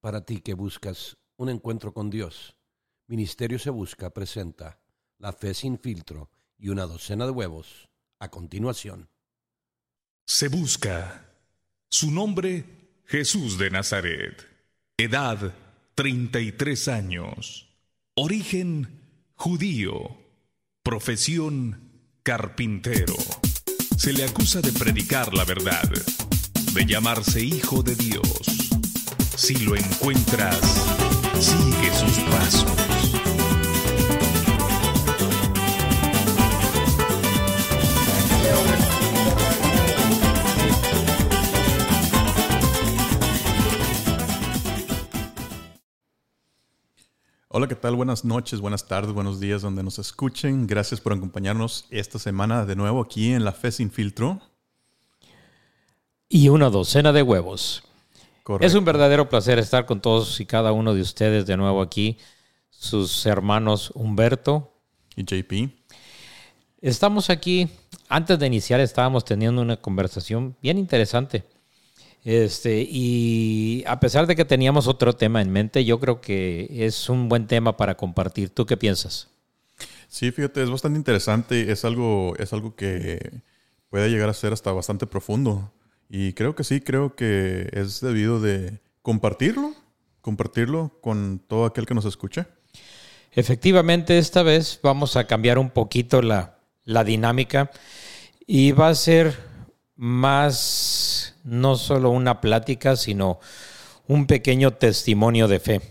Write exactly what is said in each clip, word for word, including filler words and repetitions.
Para ti que buscas un encuentro con Dios, Ministerio Se Busca presenta La Fe Sin Filtro y una docena de huevos a continuación. Se busca. Su nombre, Jesús de Nazaret. Edad, treinta y tres años. Origen, judío. Profesión, carpintero. Se le acusa de predicar la verdad, de llamarse hijo de Dios. Si lo encuentras, sigue sus pasos. Hola, ¿qué tal? Buenas noches, buenas tardes, buenos días donde nos escuchen. Gracias por acompañarnos esta semana de nuevo aquí en La Fe Sin Filtro. Y una docena de huevos. Correcto. Es un verdadero placer estar con todos y cada uno de ustedes de nuevo aquí. Sus hermanos Humberto y J P. Estamos aquí. Antes de iniciar estábamos teniendo una conversación bien interesante. Este, y a pesar de que teníamos otro tema en mente, yo creo que es un buen tema para compartir. ¿Tú qué piensas? Sí, fíjate, es bastante interesante. Es algo, es algo que puede llegar a ser hasta bastante profundo. Y creo que sí, creo que es debido de compartirlo, compartirlo con todo aquel que nos escuche. Efectivamente, esta vez vamos a cambiar un poquito la, la dinámica y va a ser más, no solo una plática, sino un pequeño testimonio de fe.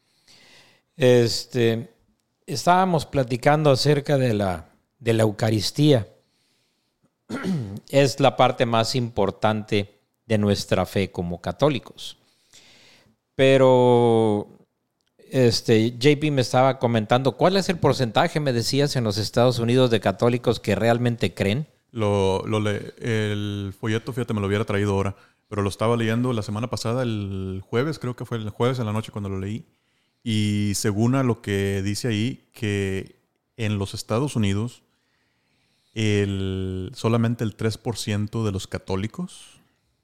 Este, estábamos platicando acerca de la, de la Eucaristía. Es la parte más importante de nuestra fe como católicos. Pero este, J P me estaba comentando, ¿cuál es el porcentaje, me decías, en los Estados Unidos de católicos que realmente creen? Lo, lo le, el folleto, fíjate, me lo hubiera traído ahora, pero lo estaba leyendo la semana pasada, el jueves, creo que fue el jueves en la noche cuando lo leí. Y según a lo que dice ahí, que en los Estados Unidos El, solamente el tres por ciento de los católicos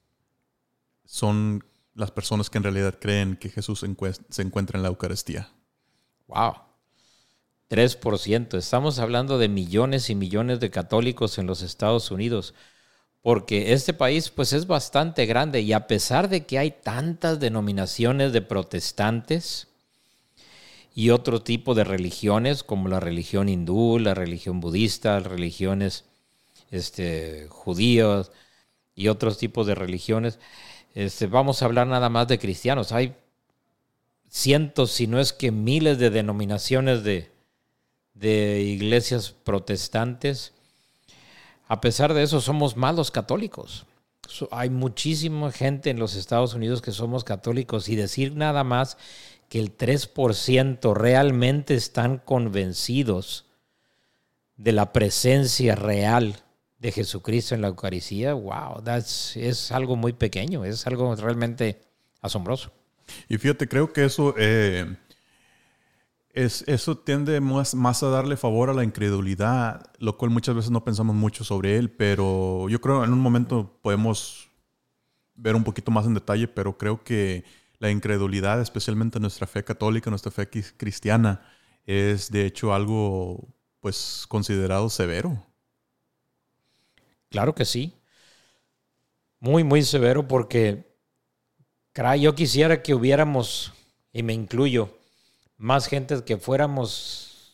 son las personas que en realidad creen que Jesús encuest- se encuentra en la Eucaristía. ¡Wow! tres por ciento. Estamos hablando de millones y millones de católicos en los Estados Unidos, porque este país pues es bastante grande y a pesar de que hay tantas denominaciones de protestantes y otro tipo de religiones como la religión hindú, la religión budista, las religiones este, judíos y otros tipos de religiones. Este, vamos a hablar nada más de cristianos. Hay cientos, si no es que miles de denominaciones de, de iglesias protestantes. A pesar de eso, somos más los católicos. So, hay muchísima gente en los Estados Unidos que somos católicos y decir nada más que el tres por ciento realmente están convencidos de la presencia real de Jesucristo en la Eucaristía, wow, that's, es algo muy pequeño, es algo realmente asombroso. Y fíjate, creo que eso, eh, es, eso tiende más, más a darle favor a la incredulidad, lo cual muchas veces no pensamos mucho sobre él, pero yo creo en un momento podemos ver un poquito más en detalle, pero creo que la incredulidad, especialmente nuestra fe católica, nuestra fe cristiana, es de hecho algo pues considerado severo. Claro que sí. Muy, muy severo porque, caray, yo quisiera que hubiéramos, y me incluyo, más gente que fuéramos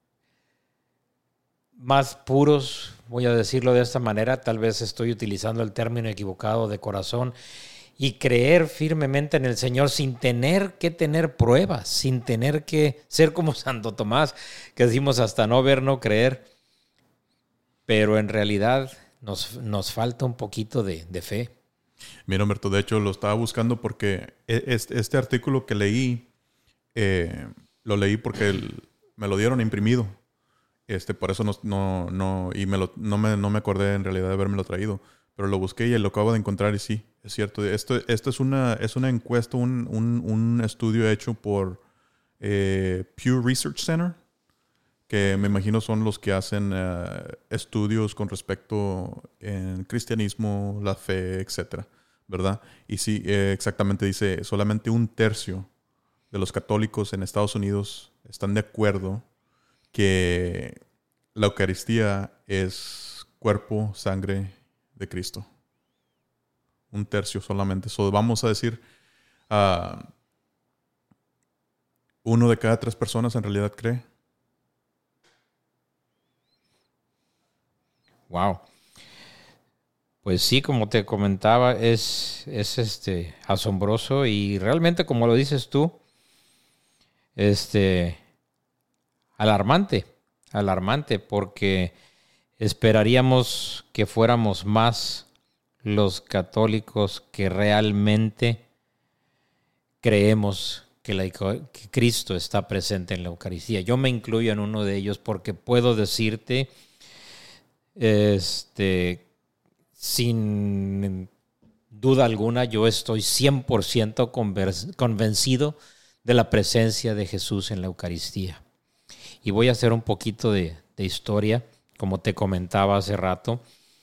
más puros, voy a decirlo de esta manera, tal vez estoy utilizando el término equivocado de corazón, y creer firmemente en el Señor sin tener que tener pruebas, sin tener que ser como Santo Tomás, que decimos hasta no ver, no creer. Pero en realidad nos, nos falta un poquito de, de fe. Mira, Humberto, de hecho lo estaba buscando porque este, este artículo que leí, eh, lo leí porque el, me lo dieron imprimido. Este, por eso no, no, no, y me lo, no, me, no me acordé en realidad de habérmelo traído. Pero lo busqué y lo acabo de encontrar y sí, es cierto. Esto, esto es, una, es una encuesta, un, un, un estudio hecho por eh, Pew Research Center, que me imagino son los que hacen uh, estudios con respecto en cristianismo, la fe, etcétera, ¿verdad? Y sí, eh, exactamente dice, solamente un tercio de los católicos en Estados Unidos están de acuerdo que la Eucaristía es cuerpo, sangre de Cristo. Un tercio solamente. So, vamos a decir, uh, uno de cada tres personas en realidad cree. Wow. Pues sí, como te comentaba, es, es este, asombroso y realmente, como lo dices tú, este, alarmante, alarmante, porque esperaríamos que fuéramos más los católicos que realmente creemos que, la, que Cristo está presente en la Eucaristía. Yo me incluyo en uno de ellos porque puedo decirte, este, sin duda alguna, yo estoy cien por ciento convencido de la presencia de Jesús en la Eucaristía. Y voy a hacer un poquito de, de historia, como te comentaba hace rato.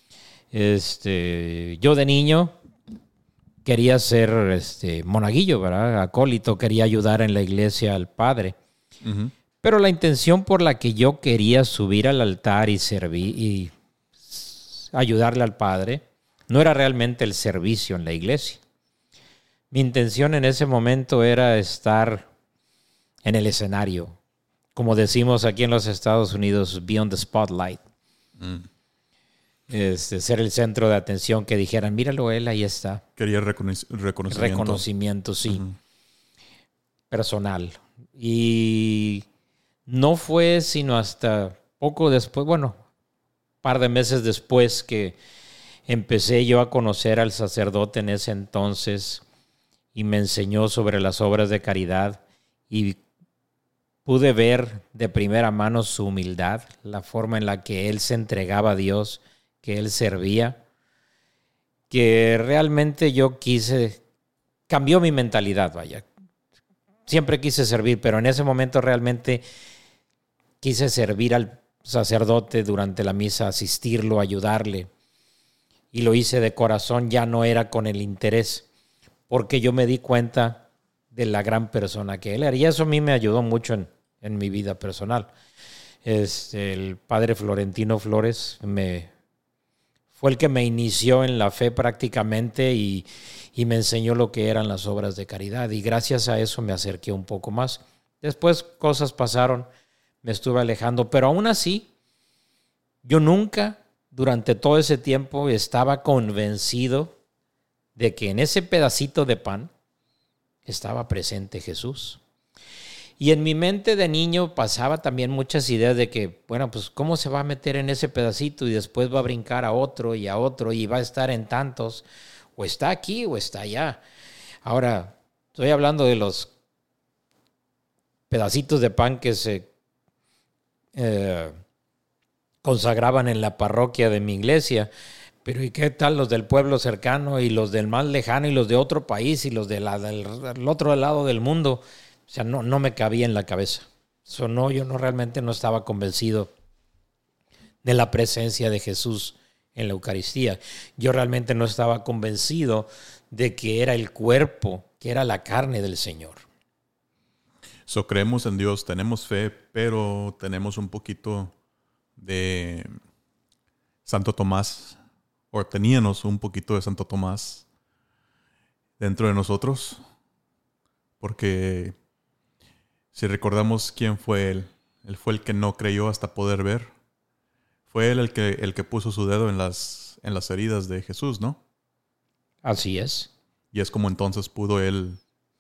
Este, yo de niño quería ser este, monaguillo, ¿verdad? Acólito, quería ayudar en la iglesia al Padre. Uh-huh. Pero la intención por la que yo quería subir al altar y servir y ayudarle al Padre no era realmente el servicio en la iglesia. Mi intención en ese momento era estar en el escenario, como decimos aquí en los Estados Unidos, be on the spotlight. Mm. Este, ser el centro de atención, que dijeran, míralo, él ahí está. Quería reconoc- reconocimiento. Reconocimiento, sí. Uh-huh. Personal. Y no fue sino hasta poco después, bueno, un par de meses después que empecé yo a conocer al sacerdote en ese entonces y me enseñó sobre las obras de caridad y pude ver de primera mano su humildad, la forma en la que él se entregaba a Dios, que él servía, que realmente yo quise, cambió mi mentalidad, vaya. Siempre quise servir, pero en ese momento realmente quise servir al sacerdote durante la misa, asistirlo, ayudarle. Y lo hice de corazón, ya no era con el interés, porque yo me di cuenta de la gran persona que él era. Y eso a mí me ayudó mucho en, en mi vida personal. Es, el padre Florentino Flores me, fue el que me inició en la fe prácticamente y, y me enseñó lo que eran las obras de caridad. Y gracias a eso me acerqué un poco más. Después cosas pasaron, me estuve alejando, pero aún así, yo nunca, durante todo ese tiempo, estaba convencido de que en ese pedacito de pan estaba presente Jesús. Y en mi mente de niño pasaba también muchas ideas de que, bueno, pues ¿cómo se va a meter en ese pedacito y después va a brincar a otro y a otro y va a estar en tantos? O está aquí o está allá. Ahora, estoy hablando de los pedacitos de pan que se eh, consagraban en la parroquia de mi iglesia. Pero ¿y qué tal los del pueblo cercano y los del más lejano y los de otro país y los de la, del, del otro lado del mundo? O sea, no, no me cabía en la cabeza. Eso no, yo no realmente no estaba convencido de la presencia de Jesús en la Eucaristía. Yo realmente no estaba convencido de que era el cuerpo, que era la carne del Señor. So, creemos en Dios, tenemos fe, pero tenemos un poquito de Santo Tomás, o teníamos un poquito de Santo Tomás dentro de nosotros, porque si recordamos quién fue él, él fue el que no creyó hasta poder ver. Fue él el que, el que puso su dedo en las, en las heridas de Jesús, ¿no? Así es. Y es como entonces pudo él,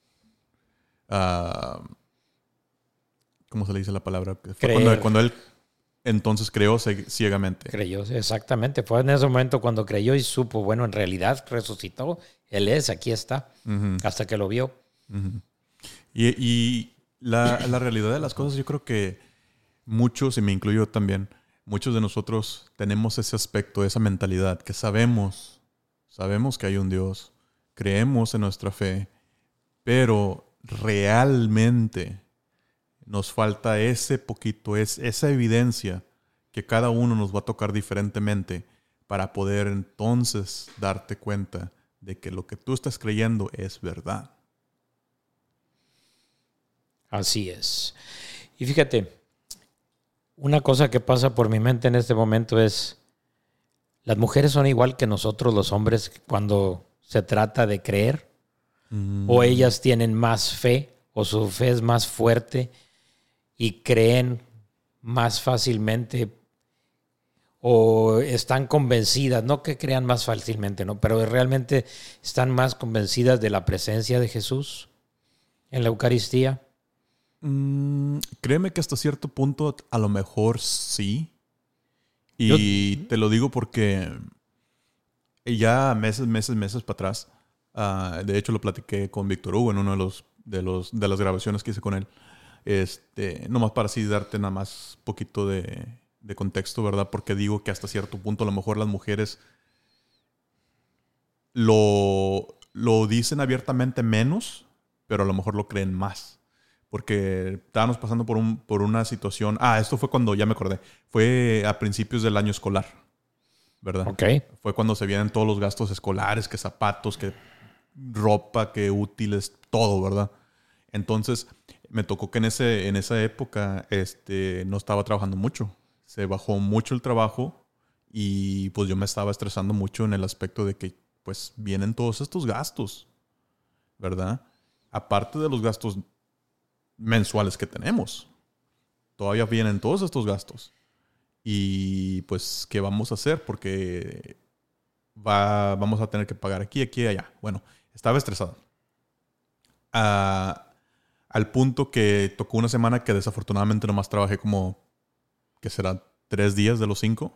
uh, ¿cómo se le dice la palabra? Fue cuando, cuando él entonces creó ciegamente. Creyó, exactamente. Fue en ese momento cuando creyó y supo, bueno, en realidad resucitó. Él es, aquí está, uh-huh. Hasta que lo vio. Uh-huh. Y, y la, la realidad de las cosas, yo creo que muchos, y me incluyo también, muchos de nosotros tenemos ese aspecto, esa mentalidad, que sabemos, sabemos que hay un Dios, creemos en nuestra fe, pero realmente nos falta ese poquito, es, esa evidencia que cada uno nos va a tocar diferentemente para poder entonces darte cuenta de que lo que tú estás creyendo es verdad. Así es. Y fíjate, una cosa que pasa por mi mente en este momento es, las mujeres son igual que nosotros los hombres cuando se trata de creer, mm. o ellas tienen más fe, o su fe es más fuerte y creen más fácilmente, o están convencidas, no que crean más fácilmente, ¿no? Pero realmente están más convencidas de la presencia de Jesús en la Eucaristía. Mm, créeme que hasta cierto punto a lo mejor sí. Y Yo... te lo digo porque ya meses, meses, meses para atrás, uh, de hecho lo platiqué con Víctor Hugo en uno de los de los de las grabaciones que hice con él. Este, nomás para así darte nada más poquito de, de contexto, ¿verdad? Porque digo que hasta cierto punto a lo mejor las mujeres lo, lo dicen abiertamente menos, pero a lo mejor lo creen más. Porque estábamos pasando por, un, por una situación... Ah, esto fue cuando, ya me acordé, fue a principios del año escolar, ¿verdad? Ok. Fue cuando se vienen todos los gastos escolares, que zapatos, que ropa, que útiles, todo, ¿verdad? Entonces, me tocó que en, ese, en esa época este, no estaba trabajando mucho. Se bajó mucho el trabajo y pues yo me estaba estresando mucho en el aspecto de que pues vienen todos estos gastos, ¿verdad? Aparte de los gastos mensuales que tenemos, todavía vienen todos estos gastos. Y pues, ¿qué vamos a hacer? Porque va, vamos a tener que pagar aquí, aquí y allá. Bueno, estaba estresado. Uh, al punto que tocó una semana que desafortunadamente nomás trabajé como, ¿qué será? Tres días de los cinco.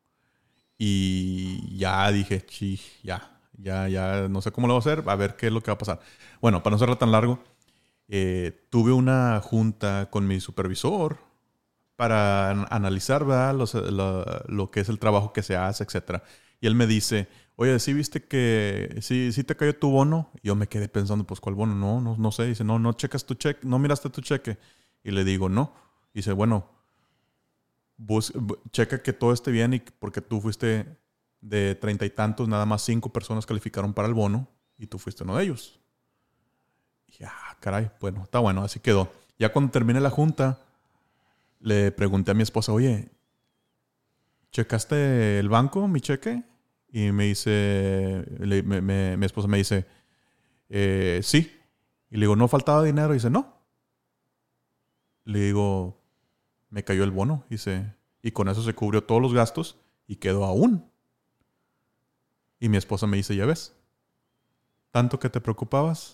Y ya dije, chi, ya, ya, ya, no sé cómo lo voy a hacer, a ver qué es lo que va a pasar. Bueno, para no hacerlo tan largo, eh, tuve una junta con mi supervisor para analizar, ¿verdad? Los, lo, lo que es el trabajo que se hace, etcétera. Y él me dice, oye, ¿sí viste que sí, sí te cayó tu bono? Y yo me quedé pensando, pues, ¿cuál bono? No, no, no sé. Dice, no, no checas tu cheque, no miraste tu cheque. Y le digo, no. Dice, bueno, bus, checa que todo esté bien y porque tú fuiste de treinta y tantos, nada más cinco personas calificaron para el bono y tú fuiste uno de ellos. Y ya, ah, caray, bueno, está bueno, así quedó. Ya cuando terminé la junta, le pregunté a mi esposa, oye, ¿checaste el banco, mi cheque? Y me dice, le, me, me, mi esposa me dice, eh, sí. Y le digo, ¿no faltaba dinero? Y dice, no. Le digo, me cayó el bono. Y dice, y con eso se cubrió todos los gastos y quedó aún. Y mi esposa me dice, ya ves, tanto que te preocupabas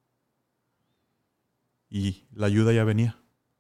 y la ayuda ya venía.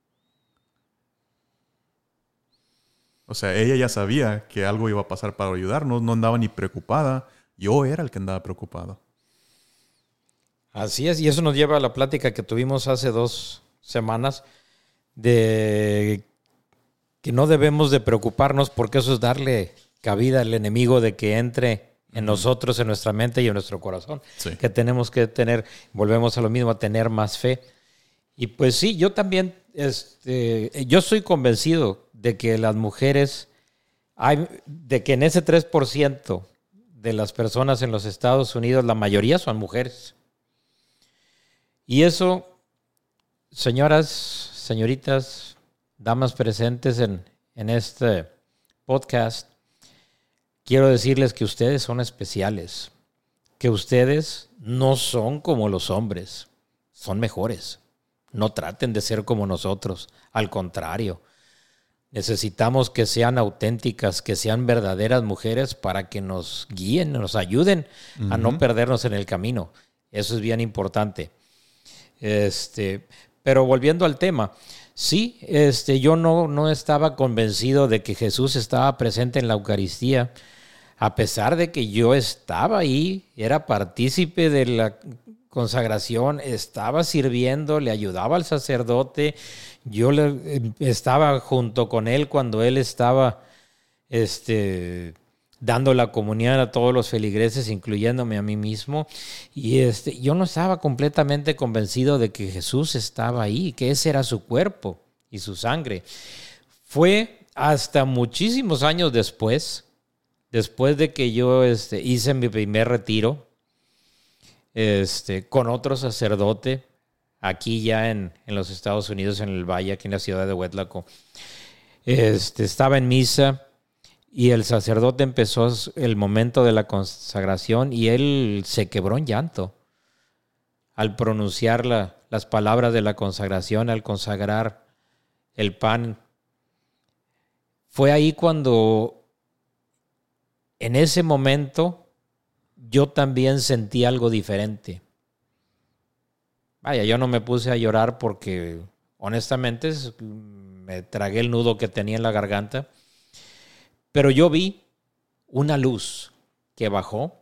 O sea, ella ya sabía que algo iba a pasar para ayudarnos, no andaba ni preocupada. Yo era el que andaba preocupado. Así es, y eso nos lleva a la plática que tuvimos hace dos semanas de que no debemos de preocuparnos porque eso es darle cabida al enemigo de que entre en nosotros, en nuestra mente y en nuestro corazón. Sí. Que tenemos que tener, volvemos a lo mismo, a tener más fe. Y pues sí, yo también, este, yo estoy convencido de que las mujeres, hay, de que en ese tres por ciento de las personas en los Estados Unidos, la mayoría son mujeres. Y eso, señoras, señoritas, damas presentes en, en este podcast, quiero decirles que ustedes son especiales, que ustedes no son como los hombres, son mejores. No traten de ser como nosotros, al contrario. Necesitamos que sean auténticas, que sean verdaderas mujeres para que nos guíen, nos ayuden uh-huh. a no perdernos en el camino. Eso es bien importante. Este, pero volviendo al tema, sí, este, yo no, no estaba convencido de que Jesús estaba presente en la Eucaristía, a pesar de que yo estaba ahí, era partícipe de la consagración, estaba sirviendo, le ayudaba al sacerdote, yo le, estaba junto con él cuando él estaba este, dando la comunión a todos los feligreses, incluyéndome a mí mismo, y este, yo no estaba completamente convencido de que Jesús estaba ahí, que ese era su cuerpo y su sangre. Fue hasta muchísimos años después, después de que yo este, hice mi primer retiro, este, con otro sacerdote, aquí ya en, en los Estados Unidos, en el Valle, aquí en la ciudad de Huetlaco. Este, estaba en misa y el sacerdote empezó el momento de la consagración y él se quebró en llanto al pronunciar la, las palabras de la consagración, al consagrar el pan. Fue ahí cuando, en ese momento, yo también sentí algo diferente. Vaya, yo no me puse a llorar porque, honestamente, me tragué el nudo que tenía en la garganta. Pero yo vi una luz que bajó,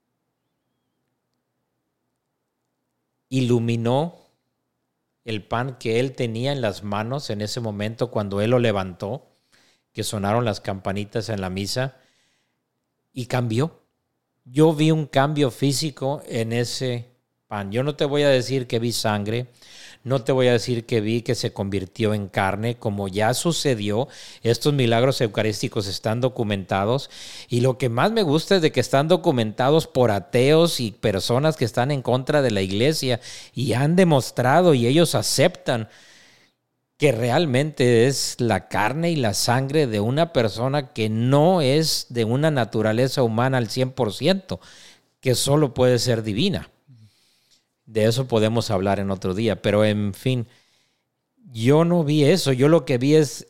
iluminó el pan que él tenía en las manos en ese momento cuando él lo levantó, que sonaron las campanitas en la misa, y cambió. Yo vi un cambio físico en ese pan. Yo no te voy a decir que vi sangre, no te voy a decir que vi que se convirtió en carne, como ya sucedió. Estos milagros eucarísticos están documentados, y lo que más me gusta es de que están documentados por ateos y personas que están en contra de la iglesia, y han demostrado y ellos aceptan que realmente es la carne y la sangre de una persona que no es de una naturaleza humana al cien por ciento, que solo puede ser divina. De eso podemos hablar en otro día, pero en fin, yo no vi eso. Yo lo que vi es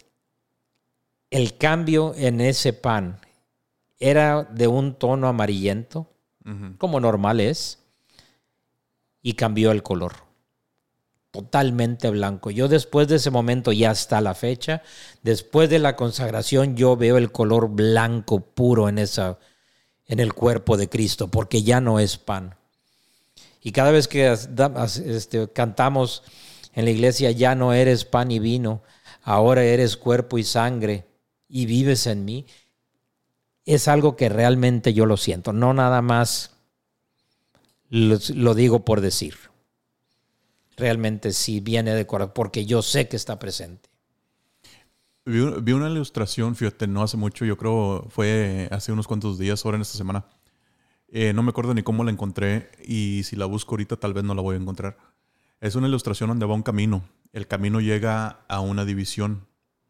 el cambio en ese pan. Era de un tono amarillento, uh-huh, como normal es, y cambió el color. Totalmente blanco. Yo después de ese momento, y hasta la fecha, después de la consagración, yo veo el color blanco puro en, esa, en el cuerpo de Cristo, porque ya no es pan. Y cada vez que este, cantamos en la iglesia, ya no eres pan y vino, ahora eres cuerpo y sangre y vives en mí, es algo que realmente yo lo siento, no nada más lo, lo digo por decir. Realmente sí viene de corazón, porque yo sé que está presente. Vi, vi una ilustración, fíjate, no hace mucho, yo creo fue hace unos cuantos días, ahora en esta semana. Eh, no me acuerdo ni cómo la encontré, y si la busco ahorita tal vez no la voy a encontrar. Es una ilustración donde va un camino. El camino llega a una división,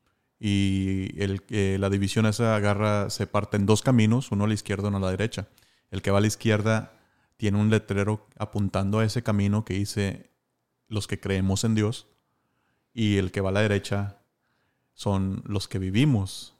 y el, eh, la división esa agarra, se parte en dos caminos, uno a la izquierda y uno a la derecha. El que va a la izquierda tiene un letrero apuntando a ese camino que dice los que creemos en Dios, y el que va a la derecha son los que vivimos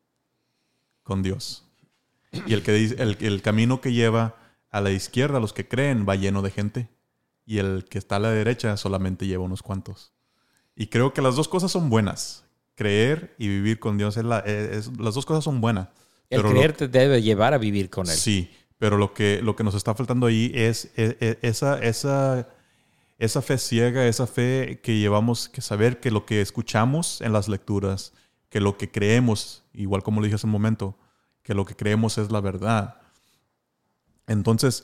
con Dios. Y el, que dice, el, el camino que lleva a la izquierda, los que creen, va lleno de gente. Y el que está a la derecha solamente lleva unos cuantos. Y creo que las dos cosas son buenas. Creer y vivir con Dios, es la, es, las dos cosas son buenas. El pero creer lo, te debe llevar a vivir con Él. Sí, pero lo que, lo que nos está faltando ahí es, es, es esa, esa, esa fe ciega, esa fe que llevamos que saber que lo que escuchamos en las lecturas, que lo que creemos, igual como lo dije hace un momento, que lo que creemos es la verdad. Entonces,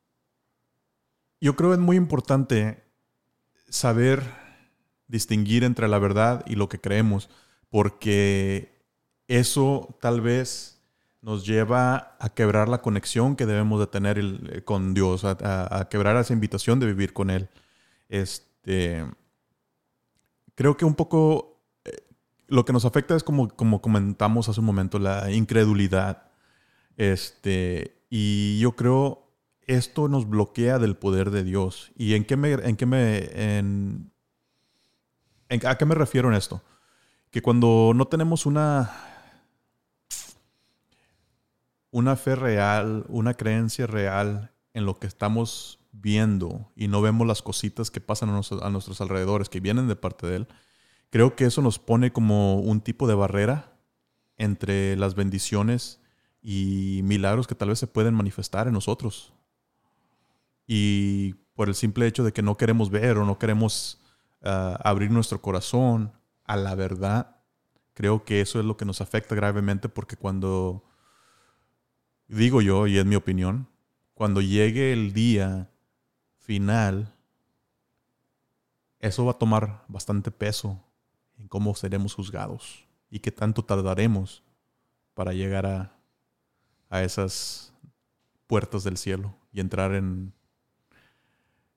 yo creo que es muy importante saber distinguir entre la verdad y lo que creemos, porque eso tal vez nos lleva a quebrar la conexión que debemos de tener el, con Dios, a, a, a quebrar esa invitación de vivir con Él. Este, creo que un poco lo que nos afecta es como, como comentamos hace un momento, la incredulidad. Este, y yo creo esto nos bloquea del poder de Dios. ¿Y en qué me, en qué me, en, en, a qué me refiero en esto? Que cuando no tenemos una, una fe real, una creencia real en lo que estamos viendo y no vemos las cositas que pasan a, nos, a nuestros alrededores, que vienen de parte de Él, creo que eso nos pone como un tipo de barrera entre las bendiciones y milagros que tal vez se pueden manifestar en nosotros. Y por el simple hecho de que no queremos ver o no queremos uh, abrir nuestro corazón a la verdad, creo que eso es lo que nos afecta gravemente, porque cuando, digo yo, y es mi opinión, cuando llegue el día final, eso va a tomar bastante peso en cómo seremos juzgados y qué tanto tardaremos para llegar a, a esas puertas del cielo y entrar en,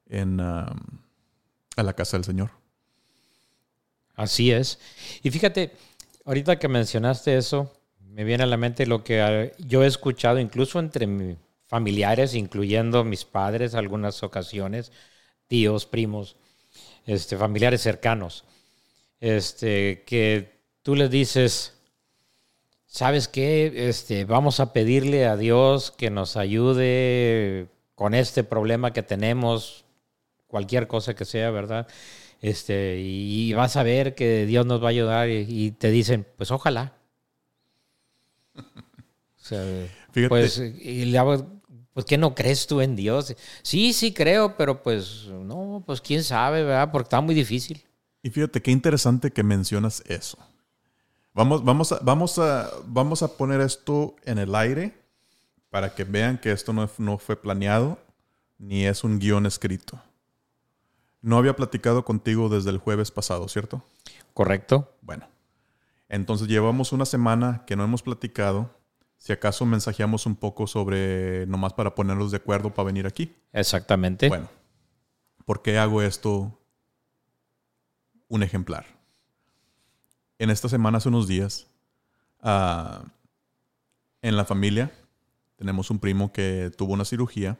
en uh, a la casa del Señor. Así es. Y fíjate, ahorita que mencionaste eso, me viene a la mente lo que yo he escuchado incluso entre mis familiares, incluyendo mis padres, algunas ocasiones, tíos, primos, este, familiares cercanos, este, que tú les dices, ¿sabes qué? Este, vamos a pedirle a Dios que nos ayude con este problema que tenemos, cualquier cosa que sea, ¿verdad? Este, y vas a ver que Dios nos va a ayudar y, y te dicen, pues ojalá. O sea, Fíjate. Pues, y le hago, pues, ¿qué no crees tú en Dios? Sí, sí creo, pero pues, no, pues quién sabe, ¿verdad? Porque está muy difícil. Y fíjate qué interesante que mencionas eso. Vamos, vamos, a, vamos, a, vamos a poner esto en el aire para que vean que esto no, no fue planeado ni es un guión escrito. No había platicado contigo desde el jueves pasado, ¿cierto? Correcto. Bueno, entonces llevamos una semana que no hemos platicado. Si acaso mensajeamos un poco sobre, nomás para ponernos de acuerdo para venir aquí. Exactamente. Bueno, ¿por qué hago esto un ejemplar? En esta semana, hace unos días, uh, en la familia, tenemos un primo que tuvo una cirugía.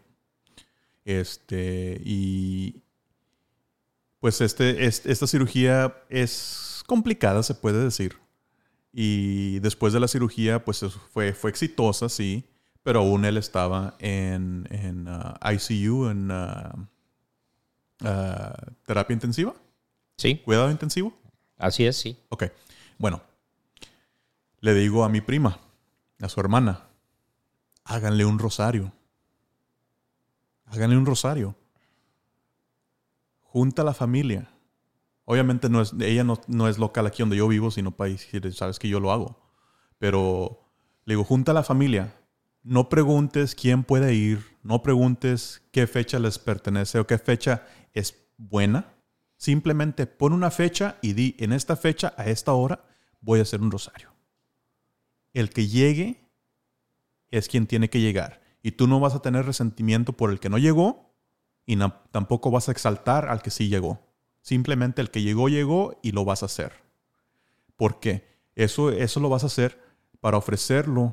Este, y pues este, este, esta cirugía es complicada, se puede decir. Y después de la cirugía, pues fue, fue exitosa, sí, pero aún él estaba en, en uh, I C U, en uh, uh, terapia intensiva. Sí. ¿Cuidado intensivo? Así es, sí. Ok. Bueno, le digo a mi prima, a su hermana, háganle un rosario. Háganle un rosario. Junta a la familia. Obviamente no es, ella no, no es local aquí donde yo vivo, sino para decir, sabes que yo lo hago. Pero le digo, junta a la familia. No preguntes quién puede ir. No preguntes qué fecha les pertenece o qué fecha es buena. Simplemente pon una fecha y di, en esta fecha, a esta hora, voy a hacer un rosario. El que llegue es quien tiene que llegar. Y tú no vas a tener resentimiento por el que no llegó y no, tampoco vas a exaltar al que sí llegó. Simplemente el que llegó, llegó y lo vas a hacer. ¿Por qué? Eso, eso lo vas a hacer para ofrecerlo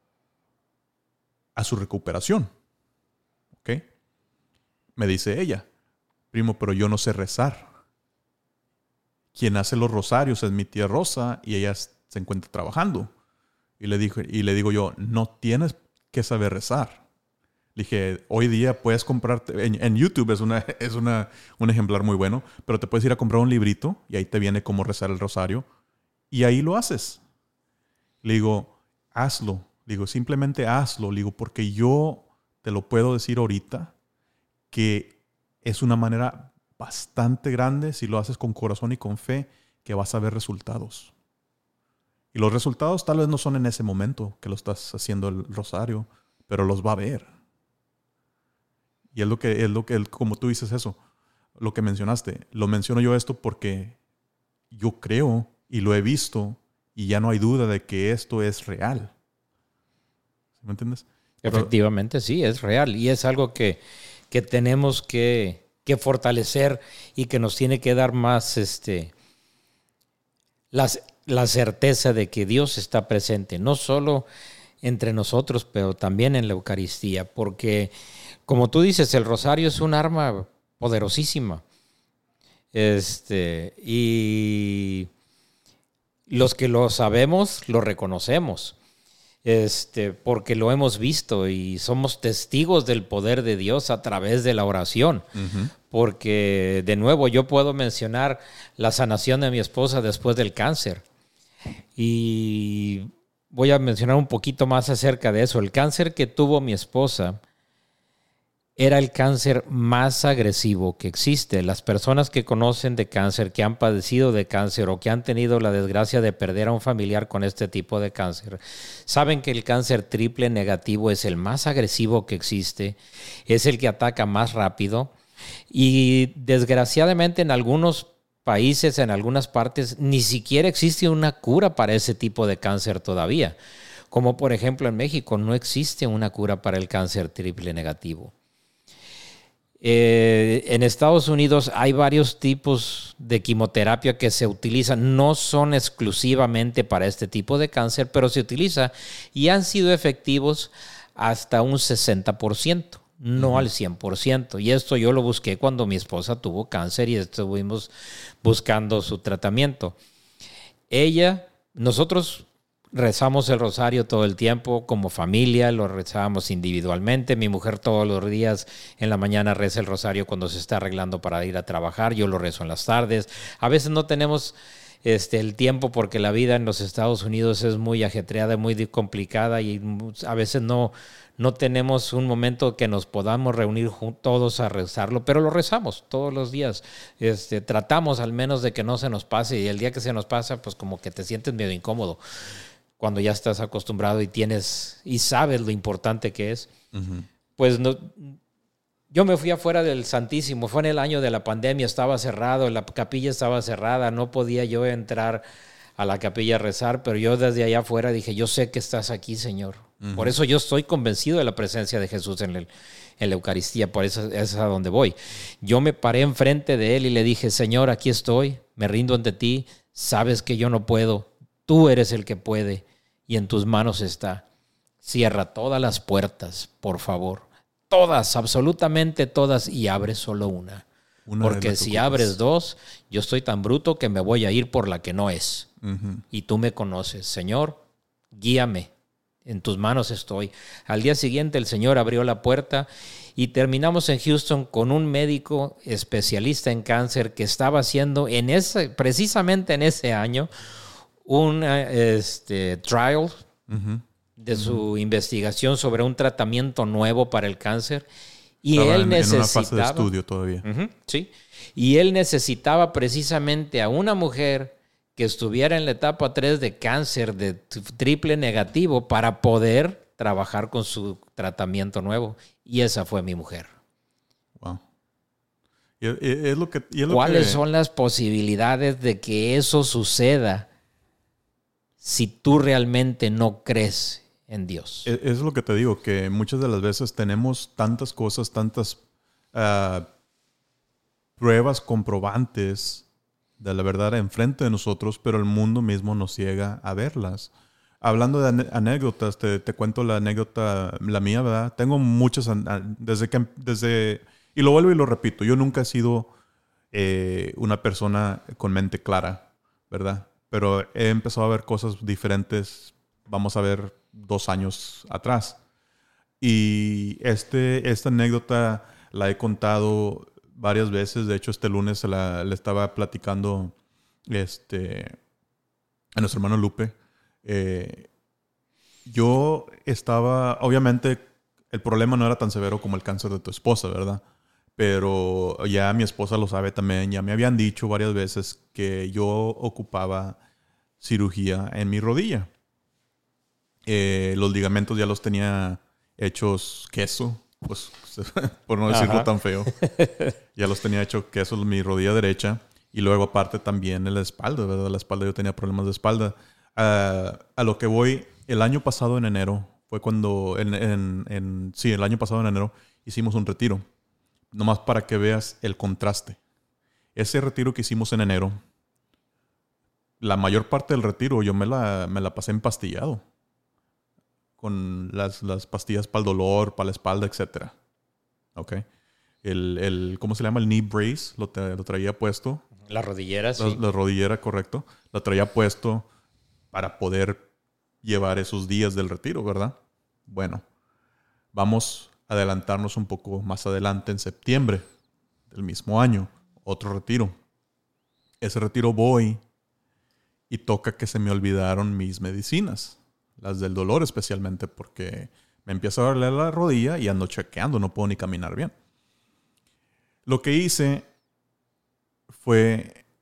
a su recuperación. ¿Ok? Me dice ella, primo, pero yo no sé rezar. Quien hace los rosarios es mi tía Rosa y ella se encuentra trabajando. Y le, dije, y le digo yo, no tienes que saber rezar. Le dije, hoy día puedes comprarte, en, en YouTube es, una, es una, un ejemplar muy bueno, pero te puedes ir a comprar un librito y ahí te viene cómo rezar el rosario y ahí lo haces. Le digo, hazlo. Le digo, simplemente hazlo. Le digo, porque yo te lo puedo decir ahorita que es una manera bastante grande, si lo haces con corazón y con fe, que vas a ver resultados. Y los resultados tal vez no son en ese momento que lo estás haciendo el rosario, pero los va a ver. Y es lo que, es lo que, como tú dices eso, lo que mencionaste, lo menciono yo esto porque yo creo y lo he visto y ya no hay duda de que esto es real. ¿Me entiendes? Efectivamente, sí, es real y es algo que, que tenemos que, que fortalecer y que nos tiene que dar más este, la, la certeza de que Dios está presente, no solo entre nosotros, pero también en la Eucaristía, porque como tú dices, el rosario es un arma poderosísima. Este, y los que lo sabemos, lo reconocemos. Este, porque lo hemos visto y somos testigos del poder de Dios a través de la oración. Uh-huh. Porque, de nuevo, yo puedo mencionar la sanación de mi esposa después del cáncer. Y voy a mencionar un poquito más acerca de eso. El cáncer que tuvo mi esposa era el cáncer más agresivo que existe. Las personas que conocen de cáncer, que han padecido de cáncer o que han tenido la desgracia de perder a un familiar con este tipo de cáncer, saben que el cáncer triple negativo es el más agresivo que existe, es el que ataca más rápido y desgraciadamente en algunos países, en algunas partes, ni siquiera existe una cura para ese tipo de cáncer todavía. Como por ejemplo en México no existe una cura para el cáncer triple negativo. Eh, en Estados Unidos hay varios tipos de quimioterapia que se utilizan, no son exclusivamente para este tipo de cáncer, pero se utiliza y han sido efectivos hasta un sesenta por ciento, no uh-huh. al cien por ciento. Y esto yo lo busqué cuando mi esposa tuvo cáncer y estuvimos buscando su tratamiento. Ella, nosotros rezamos el rosario todo el tiempo como familia, lo rezamos individualmente. Mi mujer todos los días en la mañana reza el rosario cuando se está arreglando para ir a trabajar. Yo lo rezo en las tardes. A veces no tenemos este, el tiempo porque la vida en los Estados Unidos es muy ajetreada, muy complicada y a veces no, no tenemos un momento que nos podamos reunir todos a rezarlo, pero lo rezamos todos los días. Este, tratamos al menos de que no se nos pase y el día que se nos pasa, pues como que te sientes medio incómodo. Cuando ya estás acostumbrado y tienes y sabes lo importante que es, uh-huh. pues no, yo me fui afuera del Santísimo, fue en el año de la pandemia, estaba cerrado, la capilla estaba cerrada, no podía yo entrar a la capilla a rezar, pero yo desde allá afuera dije, yo sé que estás aquí, Señor. Uh-huh. Por eso yo estoy convencido de la presencia de Jesús en, el, en la Eucaristía, por eso es a donde voy. Yo me paré enfrente de Él y le dije, Señor, aquí estoy, me rindo ante ti, sabes que yo no puedo. Tú eres el que puede y en tus manos está. Cierra todas las puertas, por favor. Todas, absolutamente todas, y abre solo una. una Porque si abres dos, yo estoy tan bruto que me voy a ir por la que no es. Uh-huh. Y tú me conoces. Señor, guíame. En tus manos estoy. Al día siguiente el Señor abrió la puerta y terminamos en Houston con un médico especialista en cáncer que estaba haciendo en ese, precisamente en ese año un este, trial uh-huh. de su uh-huh. investigación sobre un tratamiento nuevo para el cáncer. Y Estaba él en, necesitaba... en una fase de estudio todavía. Uh-huh, sí. Y él necesitaba precisamente a una mujer que estuviera en la etapa tres de cáncer de triple negativo para poder trabajar con su tratamiento nuevo. Y esa fue mi mujer. Wow. Y es, es lo que, y es lo ¿Cuáles que... son las posibilidades de que eso suceda si tú realmente no crees en Dios? Es, es lo que te digo, que muchas de las veces tenemos tantas cosas, tantas uh, pruebas comprobantes de la verdad enfrente de nosotros, pero el mundo mismo nos ciega a verlas. Hablando de ane- anécdotas, te, te cuento la anécdota, la mía, ¿verdad? Tengo muchas, desde que, desde, y lo vuelvo y lo repito, yo nunca he sido eh, una persona con mente clara, ¿verdad? Pero he empezado a ver cosas diferentes, vamos a ver, dos años atrás. Y este, esta anécdota la he contado varias veces. De hecho, este lunes se la, le estaba platicando este, a nuestro hermano Lupe. Eh, yo estaba, obviamente, el problema no era tan severo como el cáncer de tu esposa, ¿verdad? Pero ya mi esposa lo sabe también. Ya me habían dicho varias veces que yo ocupaba cirugía en mi rodilla. Eh, los ligamentos ya los tenía hechos queso, pues por no decirlo Ajá. tan feo. Ya los tenía hecho queso en mi rodilla derecha. Y luego aparte también en la espalda, ¿verdad? La espalda, yo tenía problemas de espalda. Uh, a lo que voy, el año pasado en enero, fue cuando, en, en, en, sí, el año pasado en enero hicimos un retiro. Nomás para que veas el contraste. Ese retiro que hicimos en enero, la mayor parte del retiro yo me la, me la pasé empastillado. Con las, las pastillas para el dolor, para la espalda, etcétera. ¿Ok? El, el, ¿cómo se llama? El knee brace, lo, te, lo traía puesto. La rodillera, sí. La, la rodillera, correcto. La traía puesto para poder llevar esos días del retiro, ¿verdad? Bueno, vamos a adelantarnos un poco más adelante en septiembre del mismo año. Otro retiro. Ese retiro voy y toca que se me olvidaron mis medicinas. Las del dolor especialmente, porque me empieza a doler la rodilla y ando chequeando, no puedo ni caminar bien. Lo que hice fue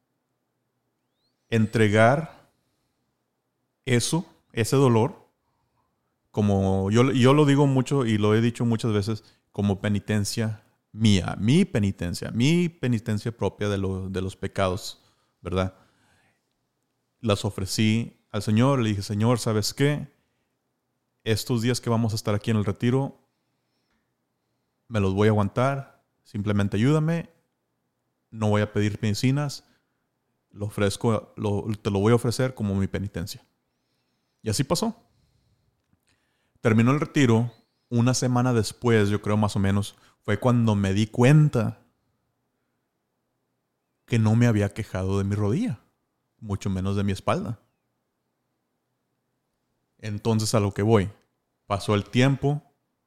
entregar eso, ese dolor, como yo, yo lo digo mucho y lo he dicho muchas veces, como penitencia mía, mi penitencia, mi penitencia propia de, lo, de los pecados, ¿verdad? Las ofrecí al Señor, le dije, Señor, ¿sabes qué? Estos días que vamos a estar aquí en el retiro, me los voy a aguantar, simplemente ayúdame, no voy a pedir medicinas, lo ofrezco, lo, te lo voy a ofrecer como mi penitencia. Y así pasó. Terminó el retiro. Una semana después, yo creo más o menos, fue cuando me di cuenta que no me había quejado de mi rodilla, mucho menos de mi espalda. Entonces, a lo que voy, pasó el tiempo,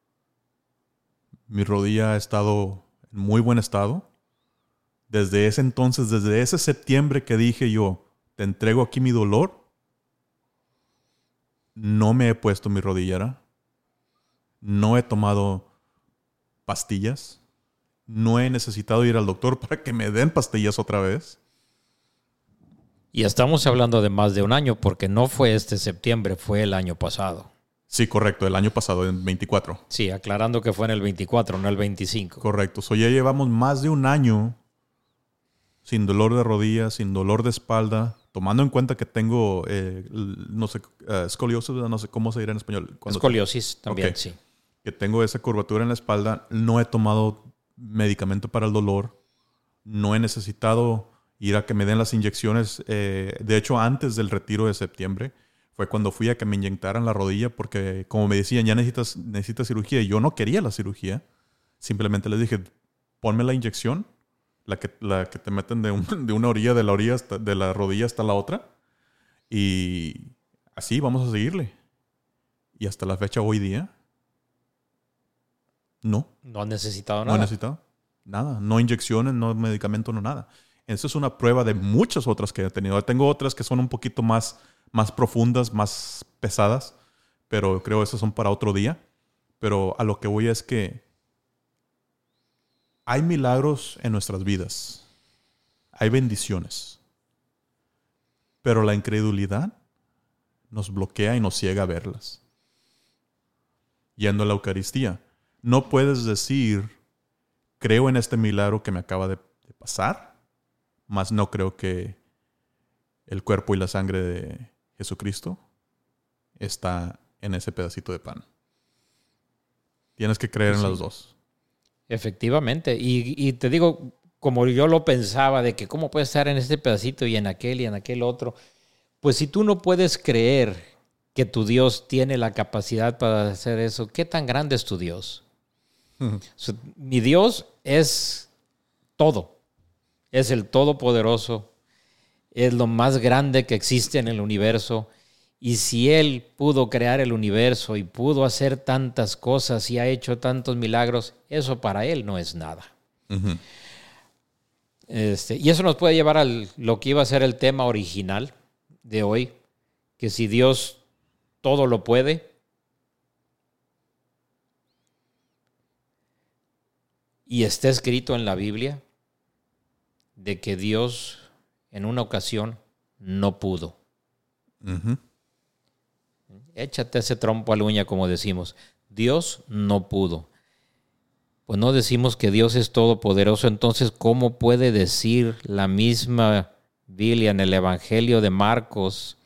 mi rodilla ha estado en muy buen estado. Desde ese entonces, desde ese septiembre que dije yo, te entrego aquí mi dolor, no me he puesto mi rodillera, no he tomado pastillas, no he necesitado ir al doctor para que me den pastillas otra vez. Y estamos hablando de más de un año, porque no fue este septiembre, fue el año pasado. Sí, correcto, el año pasado, en veinticuatro. Sí, aclarando que fue en el veinticuatro, no el veinticinco. Correcto, so ya llevamos más de un año sin dolor de rodilla, sin dolor de espalda, tomando en cuenta que tengo, eh, no sé, uh, escoliosis, no sé cómo se dirá en español. Cuando Escoliosis también, okay. Sí. Que tengo esa curvatura en la espalda, no he tomado medicamento para el dolor, no he necesitado ir a que me den las inyecciones. Eh, de hecho, antes del retiro de septiembre, fue cuando fui a que me inyectaran la rodilla, porque como me decían, ya necesitas, necesitas cirugía, y yo no quería la cirugía. Simplemente les dije, ponme la inyección, la que, la que te meten de, un, de una orilla de la orilla hasta, de la rodilla hasta la otra, y así vamos a seguirle. Y hasta la fecha hoy día, no. No han necesitado nada. No he necesitado nada. No inyecciones, no medicamento, no nada. Esa es una prueba de muchas otras que he tenido. Tengo otras que son un poquito más, más profundas, más pesadas, pero creo que esas son para otro día. Pero a lo que voy es que hay milagros en nuestras vidas. Hay bendiciones. Pero la incredulidad nos bloquea y nos ciega a verlas. Yendo a la Eucaristía, no puedes decir, creo en este milagro que me acaba de, de pasar, mas no creo que el cuerpo y la sangre de Jesucristo está en ese pedacito de pan. Tienes que creer sí. en las dos. Efectivamente. Y, y te digo, como yo lo pensaba, de que cómo puede estar en este pedacito y en aquel y en aquel otro. Pues si tú no puedes creer que tu Dios tiene la capacidad para hacer eso, ¿qué tan grande es tu Dios? Uh-huh. So, mi Dios es todo. Es el Todopoderoso. Es lo más grande que existe en el universo. Y si Él pudo crear el universo y pudo hacer tantas cosas y ha hecho tantos milagros, eso para Él no es nada. Uh-huh. Este, y eso nos puede llevar a lo que iba a ser el tema original de hoy, que si Dios todo lo puede, y está escrito en la Biblia de que Dios en una ocasión no pudo. Uh-huh. Échate ese trompo a la uña, como decimos. Dios no pudo. Pues no decimos que Dios es todopoderoso, entonces ¿cómo puede decir la misma Biblia en el Evangelio de Marcos?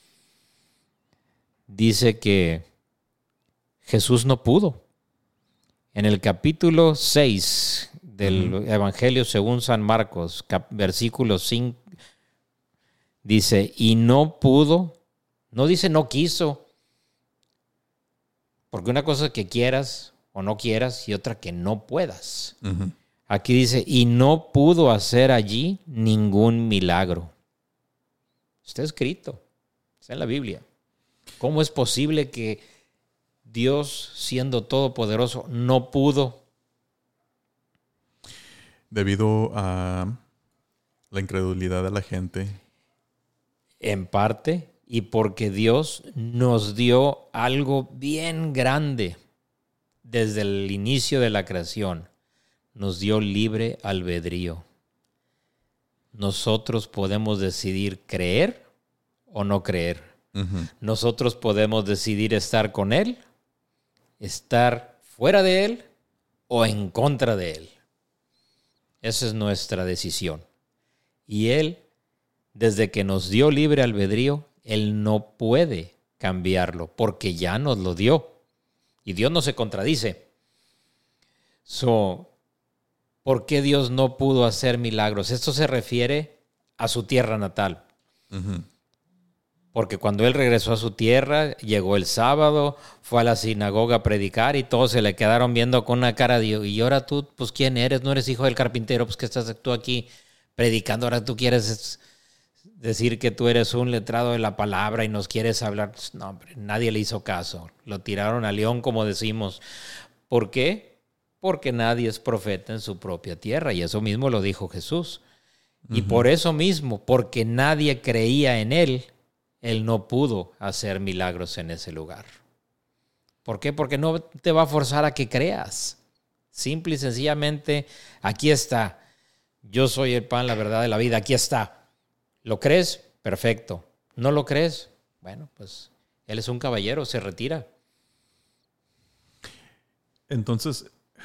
Dice que Jesús no pudo. En el capítulo seis del uh-huh. Evangelio según San Marcos, cap- versículo cinco, dice, y no pudo, no dice no quiso, porque una cosa es que quieras o no quieras y otra que no puedas. Uh-huh. Aquí dice, y no pudo hacer allí ningún milagro. Está escrito, está en la Biblia. ¿Cómo es posible que Dios, siendo todopoderoso, no pudo? Debido a la incredulidad de la gente. En parte, y porque Dios nos dio algo bien grande desde el inicio de la creación. Nos dio libre albedrío. Nosotros podemos decidir creer o no creer. Uh-huh. Nosotros podemos decidir estar con Él, estar fuera de Él o en contra de Él. Esa es nuestra decisión. Y Él, desde que nos dio libre albedrío, Él no puede cambiarlo porque ya nos lo dio. Y Dios no se contradice. So, ¿por qué Dios no pudo hacer milagros? Esto se refiere a su tierra natal. Uh-huh. Porque cuando él regresó a su tierra, llegó el sábado, fue a la sinagoga a predicar y todos se le quedaron viendo con una cara de, y ahora tú, pues ¿quién eres? ¿No eres hijo del carpintero? Pues ¿qué estás tú aquí predicando? Ahora tú quieres decir que tú eres un letrado de la palabra y nos quieres hablar. No, hombre, nadie le hizo caso. Lo tiraron al león, como decimos. ¿Por qué? Porque nadie es profeta en su propia tierra. Y eso mismo lo dijo Jesús. Uh-huh. Y por eso mismo, porque nadie creía en él, él no pudo hacer milagros en ese lugar. ¿Por qué? Porque no te va a forzar a que creas. Simple y sencillamente, aquí está. Yo soy el pan, la verdad de la vida. Aquí está. ¿Lo crees? Perfecto. ¿No lo crees? Bueno, pues él es un caballero, se retira. Entonces,